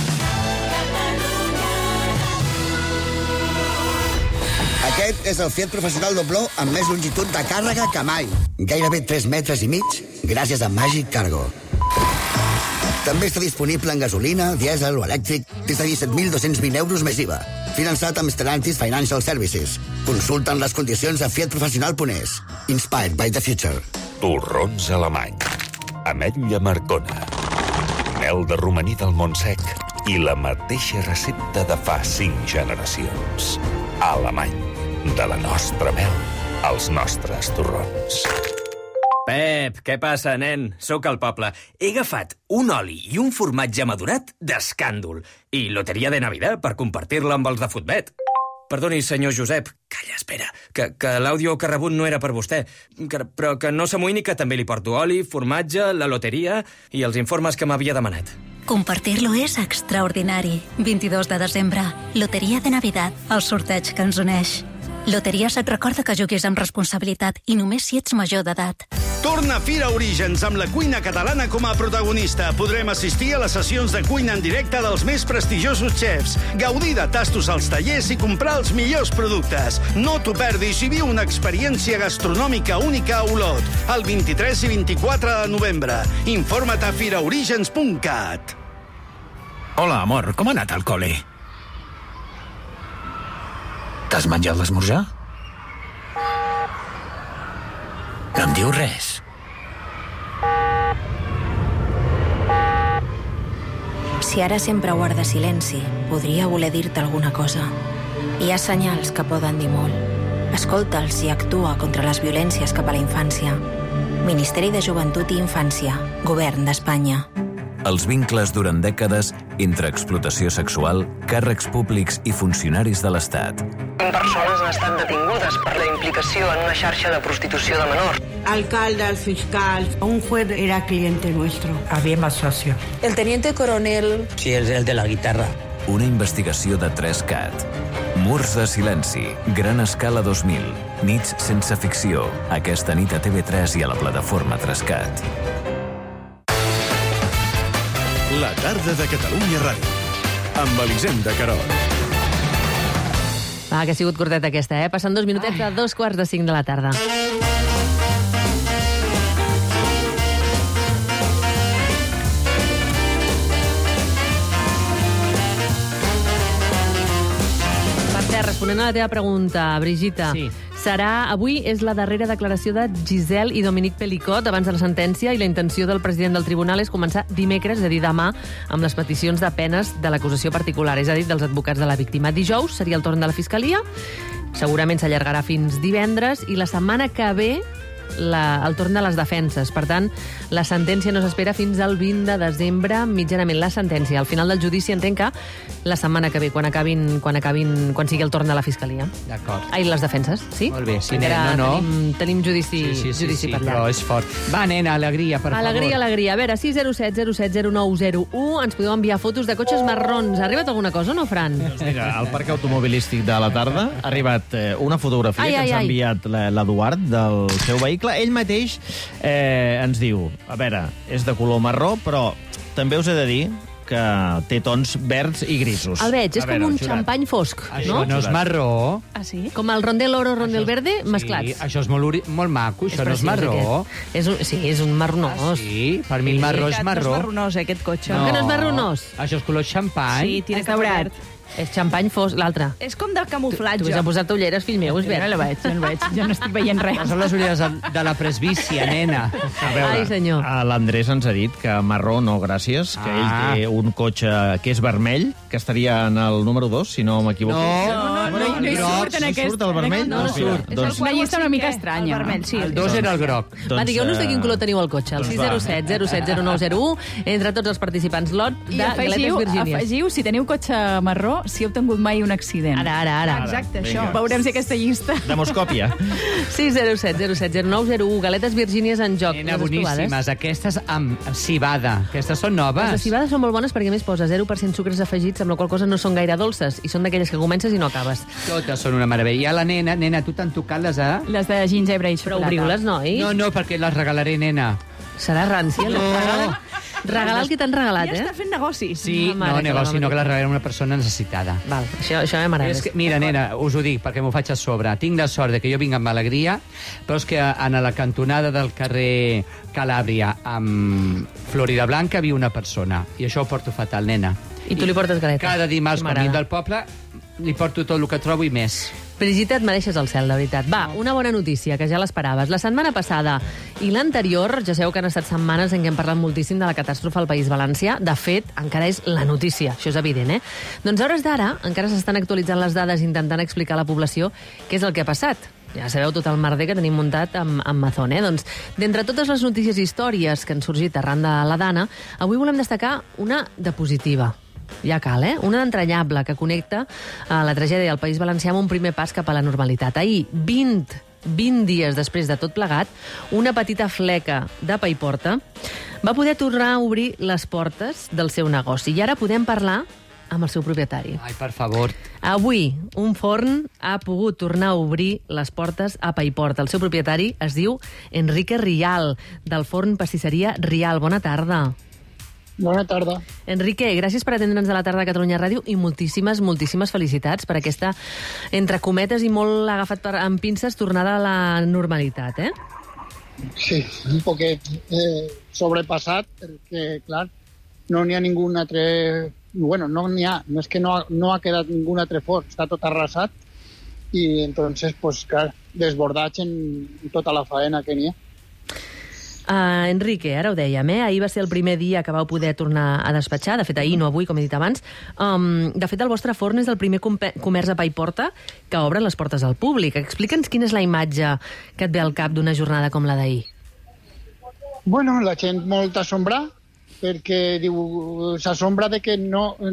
Aquest és el Fiat Professional Dobló amb més longitud de càrrega que mai. Gairebé 3 metres i mig, gràcies a Magic Cargo. També està disponible en gasolina, dièsel o elèctric des de 17.220 euros més IVA. Finançat amb Stellantis Financial Services. Consulten les condicions a fiatprofessional.es. Inspired by the future. Torrons alemany. Ametlla Marcona. Mel de romaní del Montsec. I la mateixa recepta de fa 5 generacions. Alemany. De la nostra mel als nostres torrons. Pep, què passa, nen? Sóc al poble. He agafat un oli i un formatge madurat d'escàndol i loteria de Navidad per compartir-la amb els de Futbet. Perdoni, senyor Josep. Calla, espera, que l'àudio que ha rebut no era per vostè. Però que no s'amoïni, que també li porto oli, formatge, la loteria i els informes que m'havia demanat. Compartir-lo és extraordinari. 22 de desembre, Loteria de Navidad, el sorteig que ens uneix. Loteries et recorda que juguis amb responsabilitat i només si ets major d'edat. Torna Fira Orígens amb la cuina catalana com a protagonista. Podrem assistir a les sessions de cuina en directe dels més prestigiosos xefs, gaudir de tastos als tallers i comprar els millors productes. No t'ho perdis i viu una experiència gastronòmica única a Olot, el 23 i 24 de novembre. Informa't a firaorígens.cat. Hola, amor, com ha anat al col·le? T'has menjat l'esmorzar? No em dius res. Si ara sempre guarda silenci, podria voler dir-te alguna cosa. Hi ha senyals que poden dir molt. Escolta'ls i actua contra les violències cap a la infància. Ministeri de Joventut i Infància, Govern d'Espanya. Els vincles durant dècades entre explotació sexual, càrrecs públics i funcionaris de l'Estat. 20 persones han estat detingudes per la implicació en una xarxa de prostitució de menors. Alcalde, el fiscal, un juez era cliente nuestro. Había más socio. El teniente coronel... Sí, és el de la guitarra. Una investigació de 3CAT. Murs de silenci. Gran escala 2000. Nits sense ficció. Aquesta nit a TV3 i a la plataforma 3CAT. La tarda de Catalunya Ràdio. Amb Elisenda Carot. Va, que ha sigut curteta aquesta, eh? Passen 2 minutets de 2:45 de la tarda. Per cert, responent a la teva pregunta, Brigitta, sí. Avui és la darrera declaració de Giselle i Dominique Pelicot abans de la sentència i la intenció del president del tribunal és començar dimecres, és a dir, demà, amb les peticions de penes de l'acusació particular, és a dir, dels advocats de la víctima. Dijous seria el torn de la Fiscalia, segurament s'allargarà fins divendres, i la setmana que ve el torn de les defenses. Per tant, la sentència no s'espera fins al 20 de desembre, mitjanament la sentència. Al final del judici entenc que la setmana que ve, quan sigui el torn de la Fiscalia. D'acord. Ai, les defenses, sí? Molt bé, sí, Tenim judici per allà. Però és fort. Va, nena, alegria, per favor. Alegria. A veure, 607 07 0901, ens podeu enviar fotos de cotxes marrons. Ha arribat alguna cosa o no, Fran? Doncs mira, al parc automobilístic de la tarda ha arribat una fotografia que ens ha enviat l'Eduard del seu vehicle. Ell mateix ens diu, a veure, és de color marró, però també us he de dir que té tons verds i grisos. El veig, és com un xampany fosc, no? Això no és marró. Ah, sí? Com el rondel oro, rondel verde, mesclats. Sí, això és molt maco, això no és marró. Sí, és un marronós. Ah, sí? Per mi el marró és marró. No és marronós, aquest cotxe. No, que no és marronós. Això és color xampany. Sí, tiene que verd. És xampany fosc, l'altre. És com de camuflatge. Tu has posat ulleres, fill meu, és verd. No el veig, jo no estic veient res. Són les ulleres de la presbícia, nena. A veure, ai, senyor. L'Andrés ens ha dit que marró no, gràcies, que ell té un cotxe que és vermell, que estaria en el número 2, si no m'equivoco. No hi surt en aquest. No surt el vermell? No surt. És una llista una mica estranya. El 2 era el groc. Va, digueu-nos de quin color teniu el cotxe. El 607 07 0901, entre tots els participants, lot de galetes Virgínies. Afegiu, si teniu cotxe marró, jo si he obtingut mai un accident. Ara. Exacte, Vinga. això. Veurem si aquesta llista... Demoscòpia. 607 07 0901. Galetes virgínies en joc. Nena, Les has provades? boníssimes. Aquestes amb cibada. Aquestes són noves. Les de cibada són molt bones perquè a més posa 0% sucres afegits, amb la qual cosa no són gaire dolces, i són d'aquelles que comences i no acabes. Totes són una meravella. I a la nena, tu t'han tocat les de... Les de gingebre i Però xocolata. obriu-les, noi. No, perquè les regalaré, nena. Serà rància. No. Regalar el que t'han regalat, Ja està fent negoci. Sí, no, negoci, no, que les regalaré a una persona necessitada. Val, això m'agrada. És que, mira, nena, us ho dic perquè m'ho faig a sobre. Tinc la sort de que jo vinc amb alegria, però és que en la cantonada del carrer Calàbria amb Florida Blanca viu una persona. I això ho porto fatal, nena. I tu li portes galetes. Cada dimarts, Sí, quan m'agrada. vinc del poble, li porto tot el que trobo i més. Brigitte, et mereixes el cel, de veritat. Va, una bona notícia, que ja l'esperaves. La setmana passada i l'anterior, ja sabeu que han estat setmanes en què hem parlat moltíssim de la catàstrofe al País Valencià. De fet, encara és la notícia, això és evident, eh? Doncs a hores d'ara encara s'estan actualitzant les dades intentant explicar a la població què és el que ha passat. Ja sabeu tot el merder que tenim muntat amb Amazon, eh? Doncs, d'entre totes les notícies i històries que han sorgit arran de la Dana, avui volem destacar una de positiva. Ja cal, eh? Una d'entranyable que connecta la tragèdia del País Valencià amb un primer pas cap a la normalitat. Ahir, 20 dies després de tot plegat, una petita fleca de Paiporta va poder tornar a obrir les portes del seu negoci. I ara podem parlar amb el seu propietari. Ai, per favor. Avui, un forn ha pogut tornar a obrir les portes a Paiporta. El seu propietari es diu Enrique Rial, del forn pastisseria Rial. Bona tarda. Bona tarda. Enrique, gràcies per atendre'ns a la tarda de Catalunya Ràdio i moltíssimes felicitats per aquesta, entre cometes i molt agafat amb pinces, tornada a la normalitat, eh? Sí, un poquet sobrepassat, perquè, clar, no n'hi ha ningú altre... Bueno, no n'hi ha, no és que no ha quedat ningú altre forn, està tot arrasat, i entonces, pues, clar, desbordats en tota la faena que n'hi ha. Enrique, ara ho dèiem, ahir va ser el primer dia que vau poder tornar a despatxar, de fet ahir, no avui, com he dit abans. De fet, el vostre forn és el primer comerç a Paiporta que obre les portes al públic. Explica'ns quina és la imatge que et ve al cap d'una jornada com la d'ahir. Bueno, la gent molt assombra, perquè s'assombra de que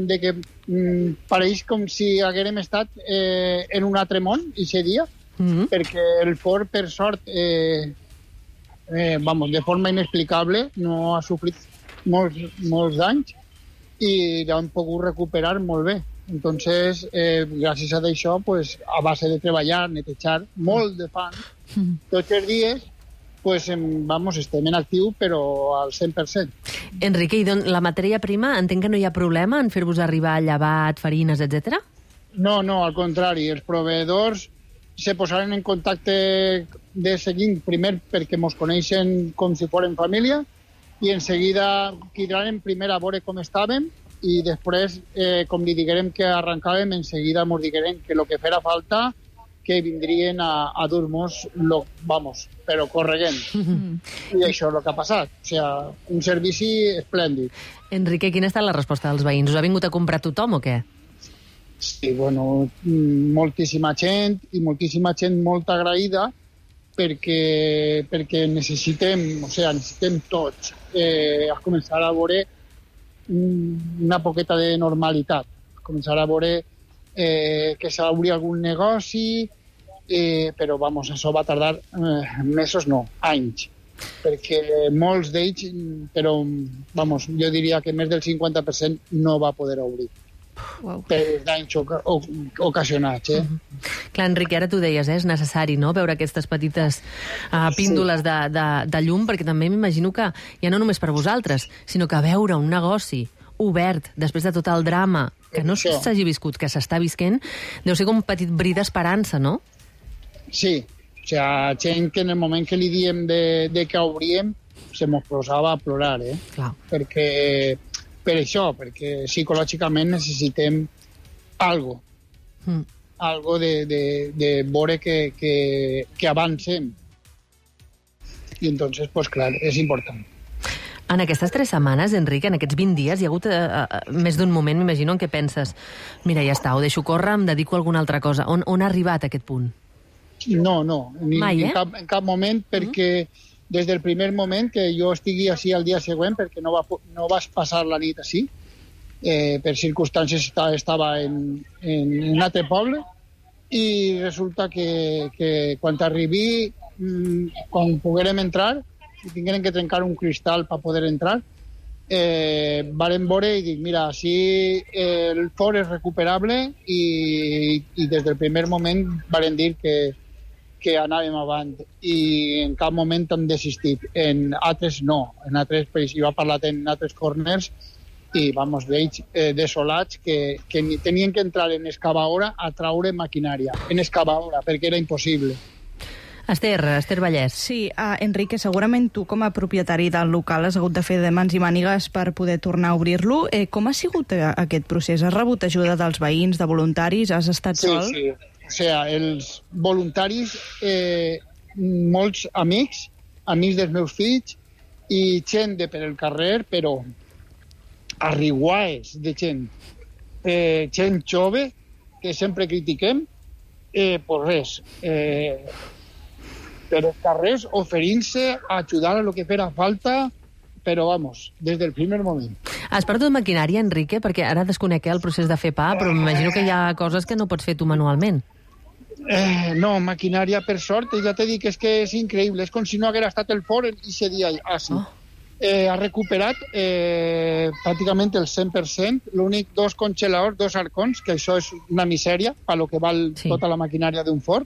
pareix com si haguérem estat en un altre món, aquest dia, perquè el forn, per sort, de forma inexplicable, no ha sofrit molts danys i l'han pogut recuperar molt bé. Entonces, gràcies a això, pues, a base de treballar, netejar, molt de fang, tots els dies, pues, estem en actiu, però al 100%. Enrique, i la matèria prima, entenc que no hi ha problema en fer-vos arribar llevat, farines, etc? No, al contrari. Els proveïdors se posaren en contacte de seguint, primer perquè mos coneixen com si fórem família, i en seguida quedaren primer a veure com estàvem, i després, com li diguérem que arrencàvem, en seguida mos diguérem que el que fera falta, que vindrien a dur-nos, però correguent. I això és el que ha passat. O sigui, un servici esplèndid. Enrique, quina ha estat la resposta dels veïns? Us ha vingut a comprar tothom o què? Sí, bueno, moltíssima gent molt agraïda perquè necessitem tots començar a veure una poqueta de normalitat, començar a veure que s'obri algun negoci, però això va tardar mesos, no, anys, perquè molts d'ells, però jo diria que més del 50% no va poder obrir. Wow. Per danys ocasionats, Clar, Enrique, ara tu deies, és necessari, no?, veure aquestes petites píndoles de llum, perquè també m'imagino que, ja no només per vosaltres, sinó que veure un negoci obert, després de tot el drama, que no s'hagi viscut, que s'està visquent, deu ser com un petit bri d'esperança, no? Sí, o sigui, gent que en el moment que li diem de que obríem, se mos posava a plorar, Clar. Per això, perquè psicològicament necessitem algo de veure que avancem. I entonces, pues clar, és important. En aquestes 3 setmanes, Enrique, en aquests 20 dies, hi ha hagut més d'un moment, m'imagino, en què penses, mira, ja està, ho deixo córrer, em dedico a alguna altra cosa. On ha arribat aquest punt? No, mai, en cap moment, perquè des del primer moment que jo estigui així al dia següent, perquè no vas passar la nit així, per circumstàncies estava en un altre poble, i resulta que quan arribi, quan poguérem entrar, i tingueren que trencar un cristal per poder entrar, varen veure i dic, mira, si el fort és recuperable, i des del primer moment varen dir que anàvem avant, i en cap moment hem desistit. En altres no, en altres països, jo he parlat en altres corners, i vamos, veig desolats que tenien que entrar en excavadora a traure maquinària, en excavadora, perquè era impossible. Esther Vallès. Sí, Enrique, segurament tu com a propietari del local has hagut de fer de mans i mànigues per poder tornar a obrir-lo. Com ha sigut aquest procés? Has rebut ajuda dels veïns, de voluntaris? Has estat sol? Sí. O sigui, els voluntaris, molts amics dels meus fills, i gent de per el carrer, però arriguaes de gent. Gent jove, que sempre critiquem, pues res. Per els carrers, oferint-se a ajudar a lo que fera falta, però, vamos, des del primer moment. Has perdut maquinària, Enrique? Perquè ara desconec el procés de fer pa, però m'imagino que hi ha coses que no pots fer tu manualment. No, maquinària, per sort, ja t'he dit que és increïble. És com si no haguera estat el fort i se dia així. Ha recuperat pràcticament el 100%, l'únic 2 congeladors, 2 arcons, que això és una misèria, per lo que val tota la maquinària d'un fort,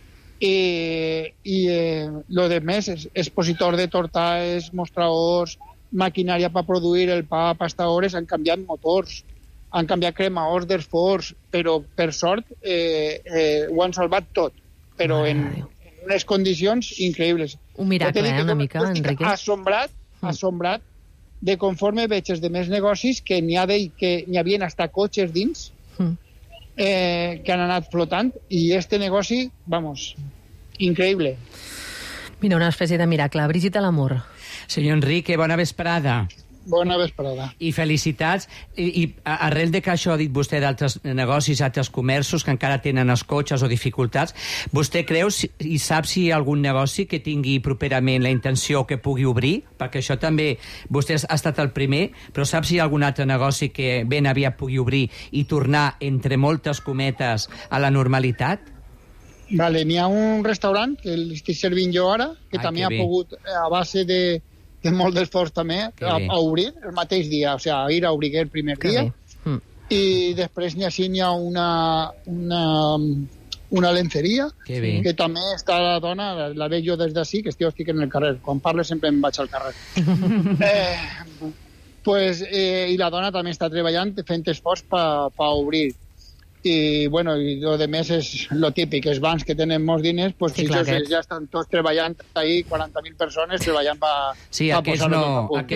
i lo de més és expositor de tortades, mostradors, maquinària per produir el pa, pastadores, han canviat motors, han canviat cremaors dels forns, però per sort ho han salvat tot, però en unes condicions increïbles. Un miracle, una mica, Enrique. Assombrat de conforme veig els demés negocis, que n'hi havia hasta cotxes dins, que han anat flotant, i este negoci, vamos, increïble. Mira, una espècie de miracle. Brigitte Lamour. Senyor Enrique, bona vesprada. Bona vesprada. I felicitats. I arrel de que això ha dit vostè d'altres negocis, altres comerços que encara tenen els cotxes o dificultats, vostè creu i sap si hi ha algun negoci que tingui properament la intenció que pugui obrir? Perquè això també, vostè ha estat el primer, però sap si hi ha algun altre negoci que ben aviat pugui obrir i tornar, entre moltes cometes, a la normalitat? Vale, n'hi ha un restaurant que l'estic servint jo ara, que també ha pogut, a base de molt d'esforç també, a obrir el mateix dia, o sigui, ir a obrir el primer dia, i després n'hi ha una lenceria, que també està la dona, la veig jo des d'ací, que estic en el carrer, quan parlo sempre em vaig al carrer. I la dona també està treballant, fent esforç per obrir. I, bueno, i lo de més és lo típic, els bancs que tenen molts diners, pues sí, ja estan tots treballant ahí, 40.000 persones treballant per posar-los a punt.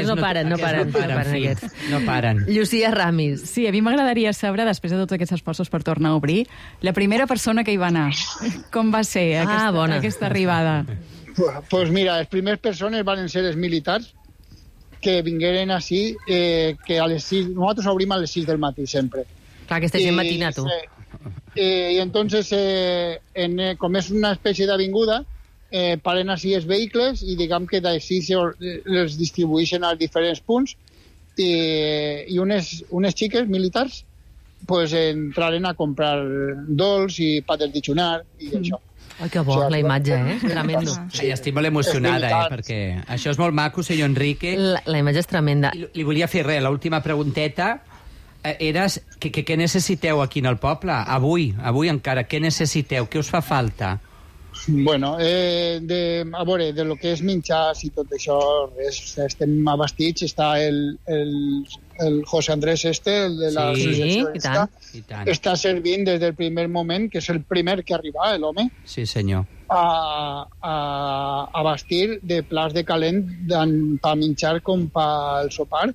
No paren. Llucia Ramis. Sí, a mi m'agradaria saber, després de tots aquests esforços per tornar a obrir, la primera persona que hi va anar. Com va ser aquesta arribada? Pues mira, les primeres persones van ser els militars que vingueren així, que a les 6, nosaltres obrim a les 6 del matí sempre. Clar, que estàs matina, tu. I entonces, com és una espècie d'avinguda, paren així els vehicles i diguem que d'així els distribueixen als diferents punts, i unes xiques militars pues entraren a comprar dolç i pa del ditxonar i això. Ai, que bo, la imatge, Tremendo. Sí, estic molt emocionada, perquè això és molt maco, senyor Enrique. La imatge és tremenda. Li volia fer l'última pregunteta. Què necessiteu aquí en el poble? Avui encara, què necessiteu? Què us fa falta? Bueno, a veure, de lo que és menjars i tot això, estem abastits. Està el José Andrés el de la associació està servint des del primer moment, que és el primer que arriba, l'home. Sí, senyor. A abastir de plats de calent tant per menjar com per sopar.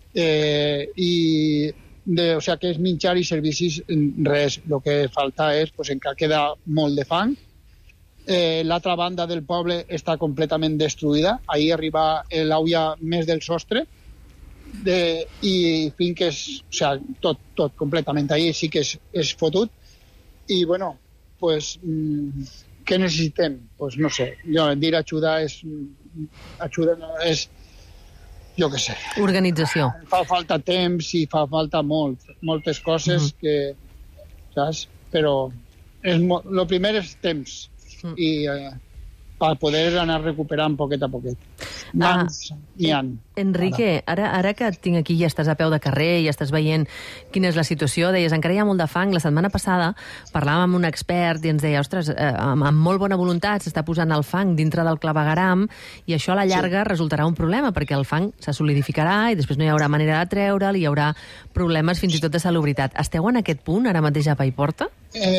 O sigui, que és menjar i servicis, res. El que falta és, encara queda molt de fang. L'altra banda del poble està completament destruïda. Ahir arriba l'auia més del sostre i finques, o sigui, tot completament. Ahir sí que és fotut. I, bueno, pues, què necessitem? Pues no sé. Jo dir ajuda és jo què sé. Organització. Fa falta temps i fa falta moltes coses que, saps? Però lo primer és temps i per poder anar recuperant poquet a poquet. Mans n'hi ha. Enrique, ara que et tinc aquí, ja estàs a peu de carrer, ja estàs veient quina és la situació, deies, encara hi ha molt de fang. La setmana passada parlàvem amb un expert i ens deia, ostres, amb molt bona voluntat s'està posant el fang dintre del clavegueram i això a la llarga resultarà un problema, perquè el fang se solidificarà i després no hi haurà manera de treure'l, hi haurà problemes fins i tot de salubritat. Esteu en aquest punt ara mateix a Paiporta?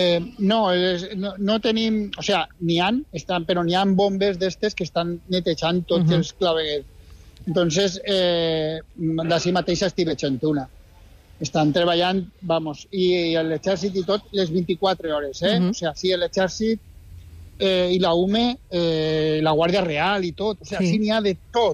No tenim... O sigui, n'hi ha, però n'hi ha bombes d'estes que estan netejant tots els claveguers. Entonces, d'ací mateix estic veient una. Estan treballant, vamos, i l'exèrcit i tot, les 24 hores, O sigui, sí, l'exèrcit i la UME, la Guàrdia Real i tot. O sigui, sí n'hi ha de tot.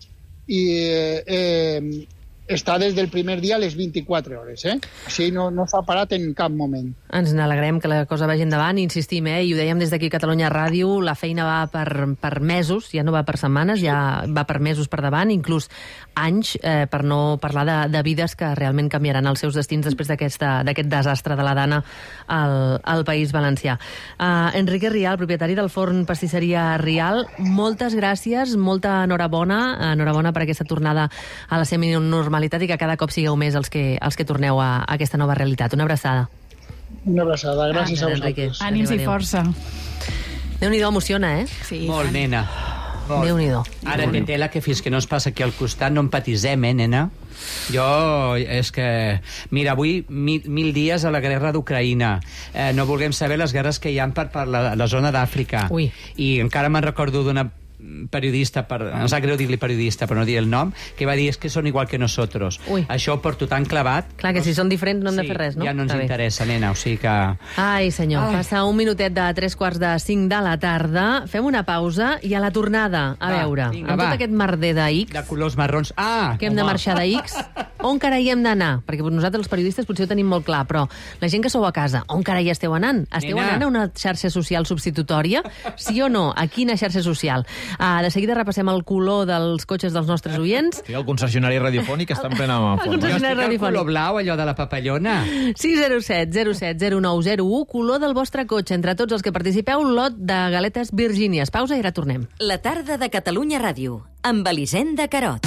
I està des del primer dia a les 24 hores, Així no s'ha parat en cap moment. Ens n'alegrem que la cosa vagi endavant, insistim, i ho dèiem des d'aquí a Catalunya Ràdio, la feina va per mesos, ja no va per setmanes, ja va per mesos per davant, inclús anys, per no parlar de vides que realment canviaran els seus destins després d'aquest desastre de la Dana al País Valencià. Enrique Rial, propietari del forn pastisseria Rial, moltes gràcies, molta enhorabona per aquesta tornada a la seminormalitat i que cada cop sigueu més els que torneu a aquesta nova realitat. Una abraçada. Una abraçada. Gràcies a vosaltres. Ànims i força. Déu-n'hi-do, emociona, Sí. Molt, nena. Déu-n'hi-do. Ara, Tela, que fins que no es passa aquí al costat no empatisem, nena? Jo, és que... Mira, avui 1000 dies a la guerra d'Ucraïna. No vulguem saber les guerres que hi ha per la zona d'Àfrica. I encara me'n recordo d'una periodista, em sap greu dir-li periodista per no dir el nom, que va dir que són igual que nosotros. Això ho porto tan clavat. Clar, que si són diferents no hem de fer res, no? Ja no ens interessa, nena, o sigui que... Ai, senyor, passa un minutet de 3:45 de la tarda, fem una pausa i a la tornada, a veure, amb tot aquest merder d'X... De colors marrons. Que hem de marxar d'X, on carai hem d'anar? Perquè nosaltres, els periodistes, potser ho tenim molt clar, però la gent que sou a casa, on carai esteu anant? Esteu anant a una xarxa social substitutòria? Sí o no? A quina xarxa social? De seguida repassem el color dels cotxes dels nostres oients. Sí, el concessionari radiofònic està en plena forma. Jo estic al color blau, allò de la papallona. 607 07 0901, color del vostre cotxe. Entre tots els que participeu, lot de galetes Virgínies. Pausa i ara tornem. La tarda de Catalunya Ràdio, amb Elisenda Carot.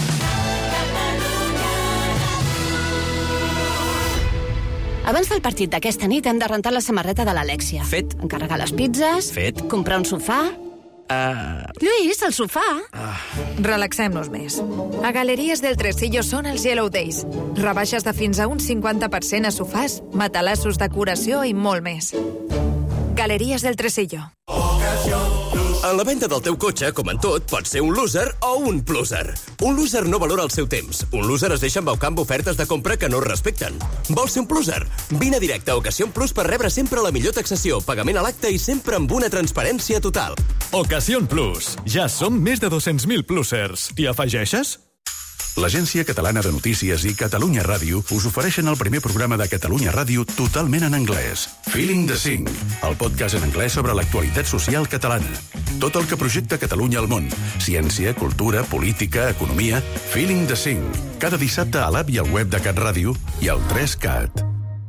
Abans del partit d'aquesta nit hem de rentar la samarreta de l'Alèxia. Fet. Encarregar les pizzas. Fet. Comprar un sofà. Lluís, el sofà. Relaxem-nos més. A Galeries del Tresillo són els Yellow Days. Rebaixes de fins a un 50% a sofàs, matalassos, decoració i molt més. Galeries del Tresillo. En la venda del teu cotxe, com en tot, pots ser un loser o un pluser. Un loser no valora el seu temps. Un loser es deixa embaucar amb ofertes de compra que no es respecten. Vols ser un pluser? Vine a directe a Ocasión Plus per rebre sempre la millor taxació, pagament a l'acte i sempre amb una transparència total. Ocasión Plus. Ja som més de 200.000 plusers. T'hi afegeixes? L'Agència Catalana de Notícies i Catalunya Ràdio us ofereixen el primer programa de Catalunya Ràdio totalment en anglès. Feeling the Cinc, el podcast en anglès sobre l'actualitat social catalana. Tot el que projecta Catalunya al món. Ciència, cultura, política, economia... Feeling the Cinc. Cada dissabte a l'app i al web de Cat Ràdio i al 3Cat.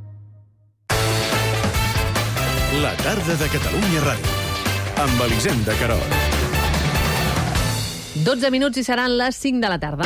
La tarda de Catalunya Ràdio. Amb Elisenda Carot. 12 minuts i seran les 5 de la tarda.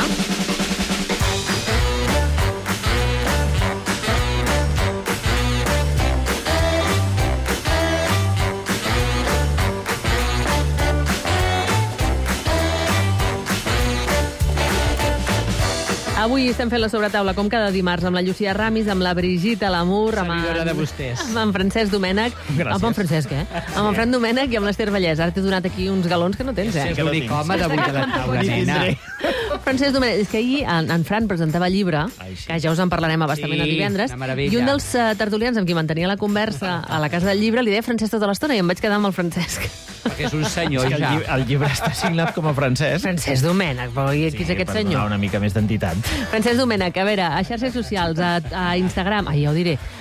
Avui estem fent la sobretaula, com cada dimarts, amb la Llucia Ramis, amb la Brigitte Lamour, amb en Francesc Domènech. Gràcies. Amb en Francesc, Amb en Fran Domènech i amb l'Ester Vallès. Ara t'he donat aquí uns galons que no tens, És l'únic home d'avui de la taula, nena. Francesc Domènech, és que ahir en Fran presentava llibre, que ja us en parlarem abastament el divendres, una meravella. i un dels tertulians amb qui mantenia la conversa a la casa del llibre li deia Francesc tota l'estona i em vaig quedar amb el Francesc. Perquè és un senyor, ja. El llibre està signat com a Francesc. Francesc Domènech, però qui és aquest senyor? Per donar una mica més d'entitat. Francesc Domènech, a veure, a xarxes socials, a Instagram, ja ho diré,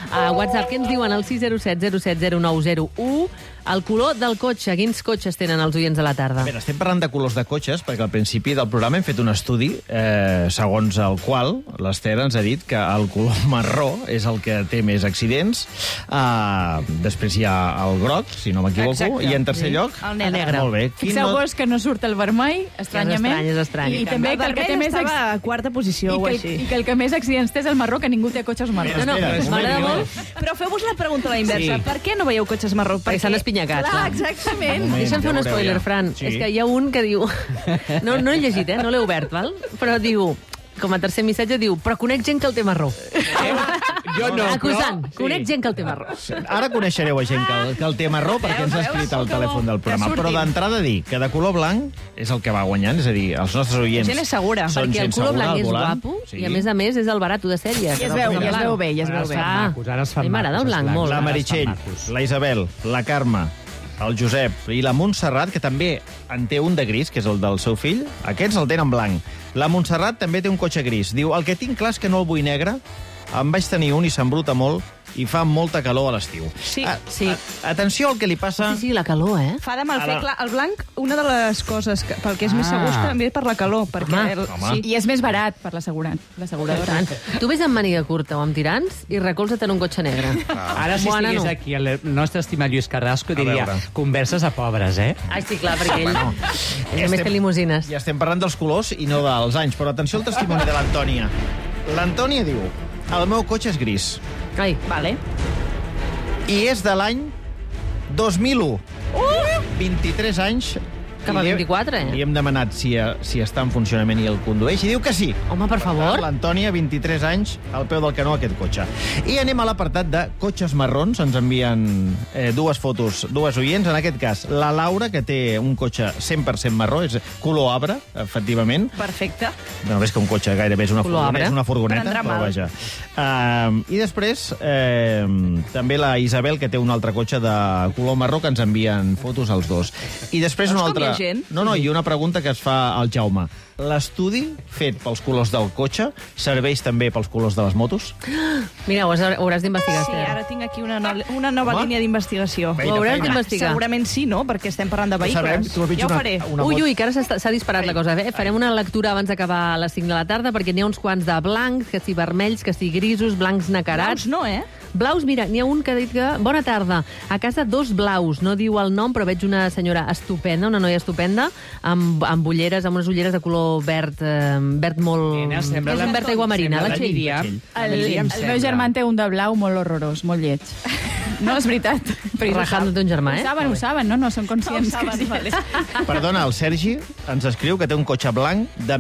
A WhatsApp, què ens diuen al 607 07 0901? El color del cotxe. Quins cotxes tenen els oients de la tarda? A veure, estem parlant de colors de cotxes, perquè al principi del programa hem fet un estudi segons el qual l'Ester ens ha dit que el color marró és el que té més accidents. Després hi ha el groc, si no m'equivoco, Exacte. i en tercer lloc... El negre. Molt bé. Fixeu-vos que no surt el vermell, estranyament. És estrany. I també que el que té més... estava a quarta posició o així. I que el que més accidents té és el marró, que ningú té cotxes marrons. No, m'agrada molt. Però feu-vos la pregunta a la inversa. Sí. Per què no veieu cotxes marró? Perquè s'han espinyacat. Clar, exactament. Deixa'm fer un spoiler, Fran. És que hi ha un que diu... No he llegit, no l'he obert, val? Però diu... Com a tercer missatge diu, però conec gent que el té marró. Jo no, Acusant, però... conec gent que el té marró. Ara coneixereu a gent que el té marró perquè ens ha escrit al telèfon del programa. Però d'entrada dir que de color blanc és el que va guanyant, és a dir, els nostres oients... La gent és segura. Són Perquè el gent color segura, blanc és volant. guapo i, a més, és el barato de sèrie. I es veu bé, i es veu bé. A mi m'agrada el blanc molt. La Meritxell, la Isabel, la Carme, el Josep i la Montserrat, que també en té un de gris, que és el del seu fill. Aquests el tenen blanc. La Montserrat també té un cotxe gris. Diu, el que tinc clar és que no el vull negre. Em vaig tenir un i s'embruta molt i fa molta calor a l'estiu. Sí. Atenció al que li passa... Sí, la calor, eh? Fa de mal fer. Clar, el blanc, una de les coses pel que és més segur és també per la calor. Perquè Sí. I és més barat per l'asseguradora. Tu ves amb màniga curta o amb tirants i recolza't en un cotxe negre. Ara, si estigués aquí el nostre estimat Lluís Carrasco, diria converses a pobres, eh? Ah, sí, clar, perquè ell només té limusines. Ja estem parlant dels colors i no dels anys, però atenció al testimoni de l'Antònia. L'Antònia diu, el meu cotxe és gris. Ai, vale. I és de l'any 2001. 23 anys. Cap a 24, Li hem demanat si està en funcionament i el condueix, i diu que sí. Home, per favor. L'Antònia, 23 anys, al peu del canó, aquest cotxe. I anem a l'apartat de cotxes marrons. Ens envien dues fotos, dues oients. En aquest cas, la Laura, que té un cotxe 100% marró, és color arbre, efectivament. Perfecte. No, és que un cotxe gairebé és una furgoneta, Prendrà però mal. vaja. I després, també la Isabel, que té un altre cotxe de color marró, que ens envien fotos als dos. I després una altra... No, i una pregunta que es fa al Jaume. L'estudi fet pels colors del cotxe serveix també pels colors de les motos? Mira, ho hauràs d'investigar. Sí, ara tinc aquí una nova línia d'investigació. Ho hauràs d'investigar. Segurament sí, no? Perquè estem parlant de vehicles. Ja ho faré. Ui, que ara s'ha disparat la cosa. Farem una lectura abans d'acabar a les 5 de la tarda, perquè n'hi ha uns quants de blancs, que si vermells, que si grisos, blancs nacarats. Blaus no, eh? Blaus, mira, n'hi ha un que ha dit que... Bona tarda. A casa 2 blaus. No diu el nom, però veig una senyora estupenda, una noia estupenda, amb ulleres, amb unes ulleres de color verd, verd molt... És un verd aigua marina, la Txell. El meu germà té un de blau molt horrorós, molt lleig. No, és veritat. Rajant-te un germà, eh? Ho saben, no? No són conscients. Perdona, el Sergi ens escriu que té un cotxe blanc de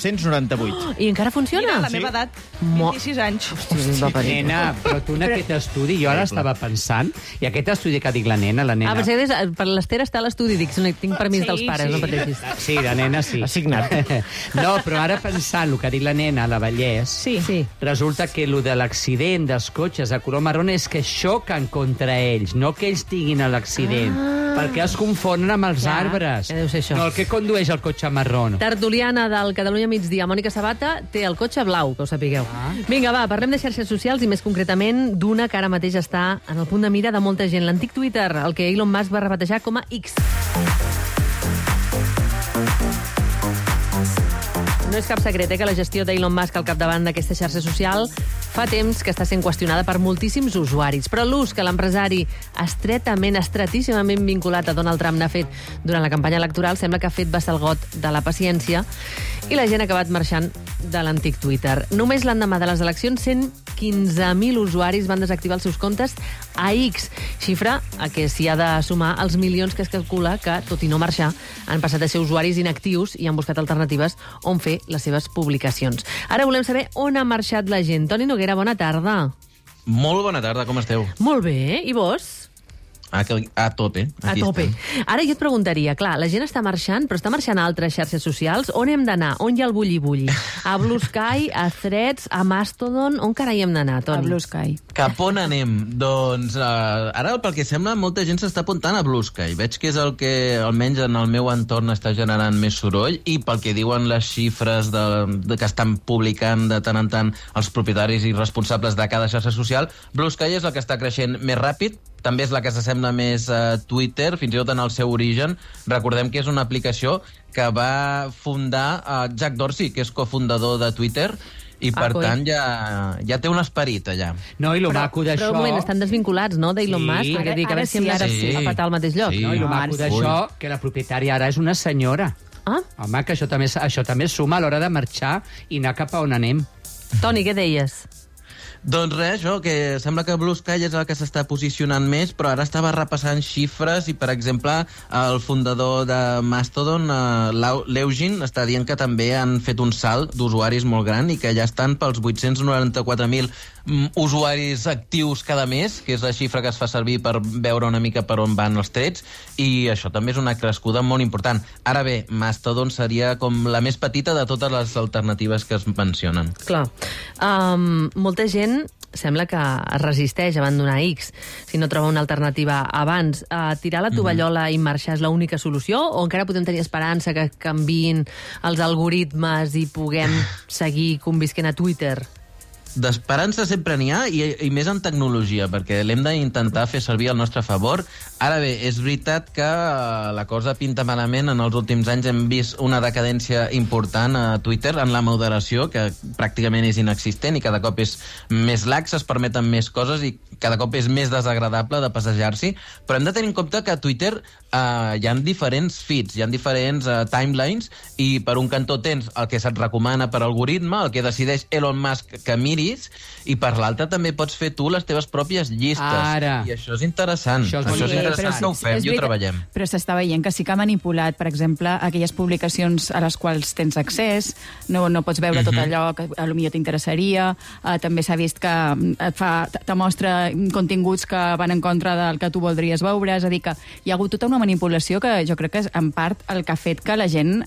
1998. I encara funciona? Mira, la meva edat, 26 anys. Nena, però tu en aquest estudi, jo ara estava pensant, i aquest estudi que dic la nena... Ah, per l'Ester està a l'estudi, dic, tinc permís dels pares, no pateixis. Sí, la nena sí. Assignat. No, però ara pensant el que ha dit la nena, la Vallès, resulta que el de l'accident dels cotxes a color marró és que xoquen contra ells, no que ells tinguin l'accident, perquè es confonen amb els arbres. Deu ser això. No el que condueix el cotxe marró. Tertuliana del Catalunya Migdia, Mònica Sabata, té el cotxe blau, que ho sapigueu. Vinga, va, parlem de xarxes socials i més concretament d'una que ara mateix està en el punt de mira de molta gent. L'antic Twitter, el que Elon Musk va rebatejar com a X. No és cap secret que la gestió d'Elon Musk al capdavant d'aquesta xarxa social fa temps que està sent qüestionada per moltíssims usuaris, però l'ús que l'empresari estratíssimament vinculat a Donald Trump n'ha fet durant la campanya electoral sembla que ha fet vessar el got de la paciència i la gent ha acabat marxant de l'antic Twitter. Només l'endemà de les eleccions, 115.000 usuaris van desactivar els seus comptes a X, xifra a què s'hi ha de sumar els milions que es calcula que, tot i no marxar, han passat a ser usuaris inactius i han buscat alternatives on fer les seves publicacions. Ara volem saber on ha marxat la gent. Toni Noguera, bona tarda. Molt bona tarda, com esteu? Molt bé, i vos? A tope. A tope. Ara jo et preguntaria, clar, la gent està marxant, però està marxant a altres xarxes socials. On hem d'anar? On hi ha el bulli-bulli? A Blue Sky, a Threads, a Mastodon? On carai hem d'anar, Toni? A Blue Sky. Cap on anem? Doncs ara, pel que sembla, molta gent s'està apuntant a Blue Sky. Veig que és el que, almenys en el meu entorn, està generant més soroll, i pel que diuen les xifres que estan publicant de tant en tant els propietaris i responsables de cada xarxa social, Blue Sky és el que està creixent més ràpid. També és la que s'assembla més a Twitter, fins i tot en el seu origen. Recordem que és una aplicació que va fundar Jack Dorsey, que és cofundador de Twitter, i per tant ja té un esperit allà. No, i lo maco d'això... Però un moment, estan desvinculats, no, d'Elon Musk? Perquè dic, a veure si hem d'anar a petar al mateix lloc. Sí, no, i lo maco d'això, que la propietària ara és una senyora. Ah? Home, que això també suma a l'hora de marxar i anar cap a on anem. Toni, què deies? Doncs res, això, que sembla que Blue Sky és el que s'està posicionant més, però ara estava repassant xifres i, per exemple, el fundador de Mastodon, Leugin, està dient que també han fet un salt d'usuaris molt gran i que ja estan pels 894.000 usuaris actius cada mes, que és la xifra que es fa servir per veure una mica per on van els trets, i això també és una crescuda molt important. Ara bé, Mastodon seria com la més petita de totes les alternatives que es mencionen. Clar. Molta gent sembla que es resisteix a abandonar X si no troba una alternativa abans. Tirar la tovallola i marxar és l'única solució, o encara podem tenir esperança que canviïn els algoritmes i puguem seguir convisquent a Twitter? D'esperança sempre n'hi ha, i més en tecnologia, perquè l'hem d'intentar fer servir al nostre favor. Ara bé, és veritat que la cosa pinta malament. En els últims anys hem vist una decadència important a Twitter en la moderació, que pràcticament és inexistent i cada cop és més lax, es permeten més coses i cada cop és més desagradable de passejar-s'hi. Però hem de tenir en compte que a Twitter hi ha diferents feeds, hi ha diferents timelines, i per un cantó tens el que se't recomana per algoritme, el que decideix Elon Musk que miris, i per l'altre també pots fer tu les teves pròpies llistes. Ara. I això és interessant. Això és interessant que ho fem i ho treballem. Però s'està veient que sí que ha manipulat, per exemple, aquelles publicacions a les quals tens accés, no pots veure tot allò que potser t'interessaria, també s'ha vist que te mostra continguts que van en contra del que tu voldries veure, és a dir, que hi ha hagut tota una manipulació que jo crec que és en part el que ha fet que la gent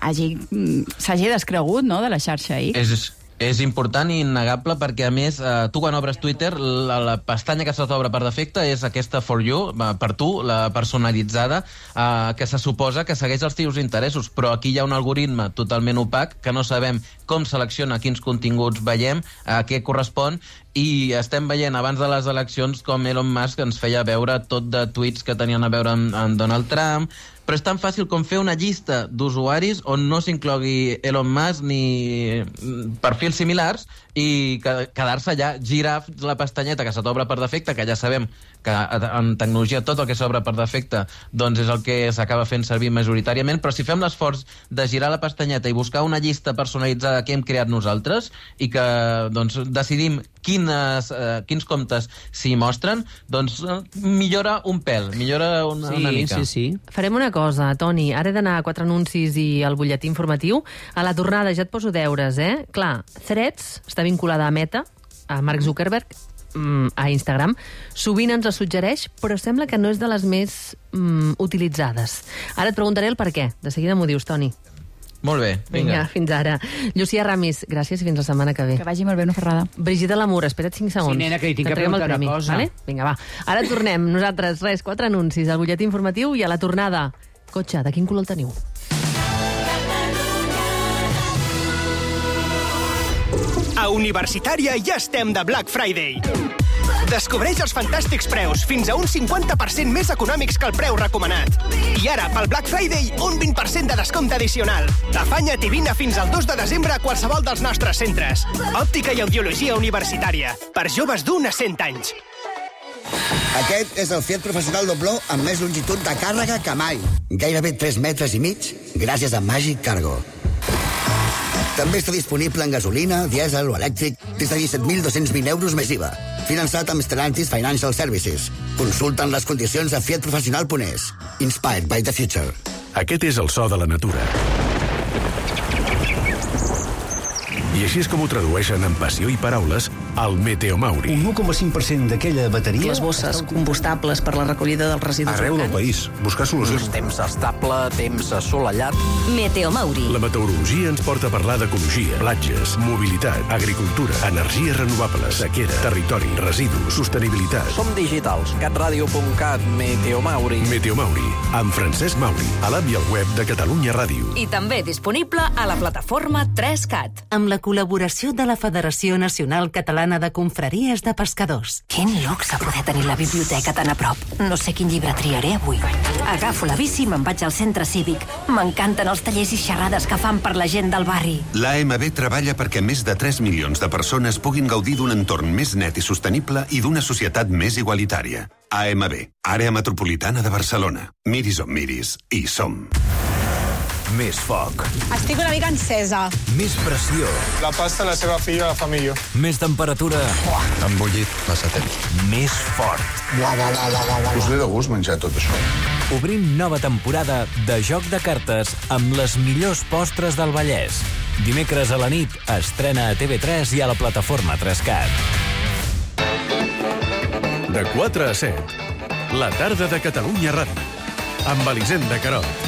s'hagi descregut, no?, de la xarxa X. És important i innegable perquè, a més, tu quan obres Twitter, la pestanya que se t'obre per defecte és aquesta For You, per tu, la personalitzada, que se suposa que segueix els teus interessos, però aquí hi ha un algoritme totalment opac, que no sabem com selecciona quins continguts veiem, a què correspon, i estem veient abans de les eleccions com Elon Musk ens feia veure tot de tuits que tenien a veure amb Donald Trump, però és tan fàcil com fer una llista d'usuaris on no s'inclogui Elon Musk ni perfils similars i quedar-se allà, girar la pestanyeta que se t'obre per defecte, que ja sabem que en tecnologia tot el que s'obre per defecte doncs és el que s'acaba fent servir majoritàriament, però si fem l'esforç de girar la pestanyeta i buscar una llista personalitzada que hem creat nosaltres i que doncs, decidim quins comptes s'hi mostren, doncs millora un pèl, millora una mica. Sí. Farem una cosa, Toni, ara he d'anar a 4 anuncis i al butlletí informatiu. A la tornada ja et poso deures, Clar, Threads està vinculada a Meta, a Mark Zuckerberg, a Instagram. Sovint ens la suggereix, però sembla que no és de les més utilitzades. Ara et preguntaré el per què. De seguida m'ho dius, Toni. Molt bé, vinga. Fins ara. Llucia Ramis, gràcies i fins la setmana que ve. Que vagi molt bé una ferrada. Brigida Lamour, espera't 5 segons. Sí, nena, que li tinc que preguntar una cosa. Vale? Vinga, va. Ara tornem. Nosaltres, 4 anuncis, al butlletí informatiu i a la tornada. Cotxe, de quin color el teniu? A Universitària ja estem de Black Friday. Descobreix els fantàstics preus, fins a un 50% més econòmics que el preu recomanat. I ara, pel Black Friday, un 20% de descompte addicional. Afanya't i vine fins al 2 de desembre a qualsevol dels nostres centres. Òptica i audiologia universitària, per joves d'1 a 100 anys. Aquest és el Fiat Professional Dobló amb més longitud de càrrega que mai. Gairebé 3,5 metres, gràcies a Magic Cargo. També està disponible en gasolina, dièsel o elèctric des de 17.220 euros més IVA. Finançat amb Stellantis Financial Services. Consulten les condicions a fiatprofessional.es. Inspired by the future. Aquest és el so de la natura. I així és com ho tradueixen en passió i paraules al Meteomauri. Un 1,5% d'aquella bateria... Les bosses combustables per la recollida dels residus arreu del país. Buscar solucions. Temps estable, temps assolellat. Meteomauri. La meteorologia ens porta a parlar d'ecologia, platges, mobilitat, agricultura, energies renovables, sequera, territori, residus, sostenibilitat. Som digitals. catradio.cat, Meteomauri. Meteomauri, amb Francesc Mauri, a l'app i al web de Catalunya Ràdio. I també disponible a la plataforma 3CAT. Amb la col·laboració de la Federació Nacional Catalana de Confraries de Pescadors. Quin luxe poder tenir la biblioteca tan a prop. No sé quin llibre triaré avui. Agafo la bici i me'n vaig al centre cívic. M'encanten els tallers i xerrades que fan per la gent del barri. L'AMB treballa perquè més de 3 milions de persones puguin gaudir d'un entorn més net i sostenible i d'una societat més igualitària. AMB, Àrea Metropolitana de Barcelona. Miris on miris, hi som. Més foc. Estic una mica encesa. Més pressió. La pasta la seva filla a la família. Més temperatura. Embullit massa temps. Més fort. Us ve de gust menjar tot això. Obrim nova temporada de Joc de Cartes amb les millors postres del Vallès. Dimecres a la nit estrena a TV3 i a la plataforma 3CAT. De 4 a 7, la tarda de Catalunya Ràdio, amb Elisenda Querot.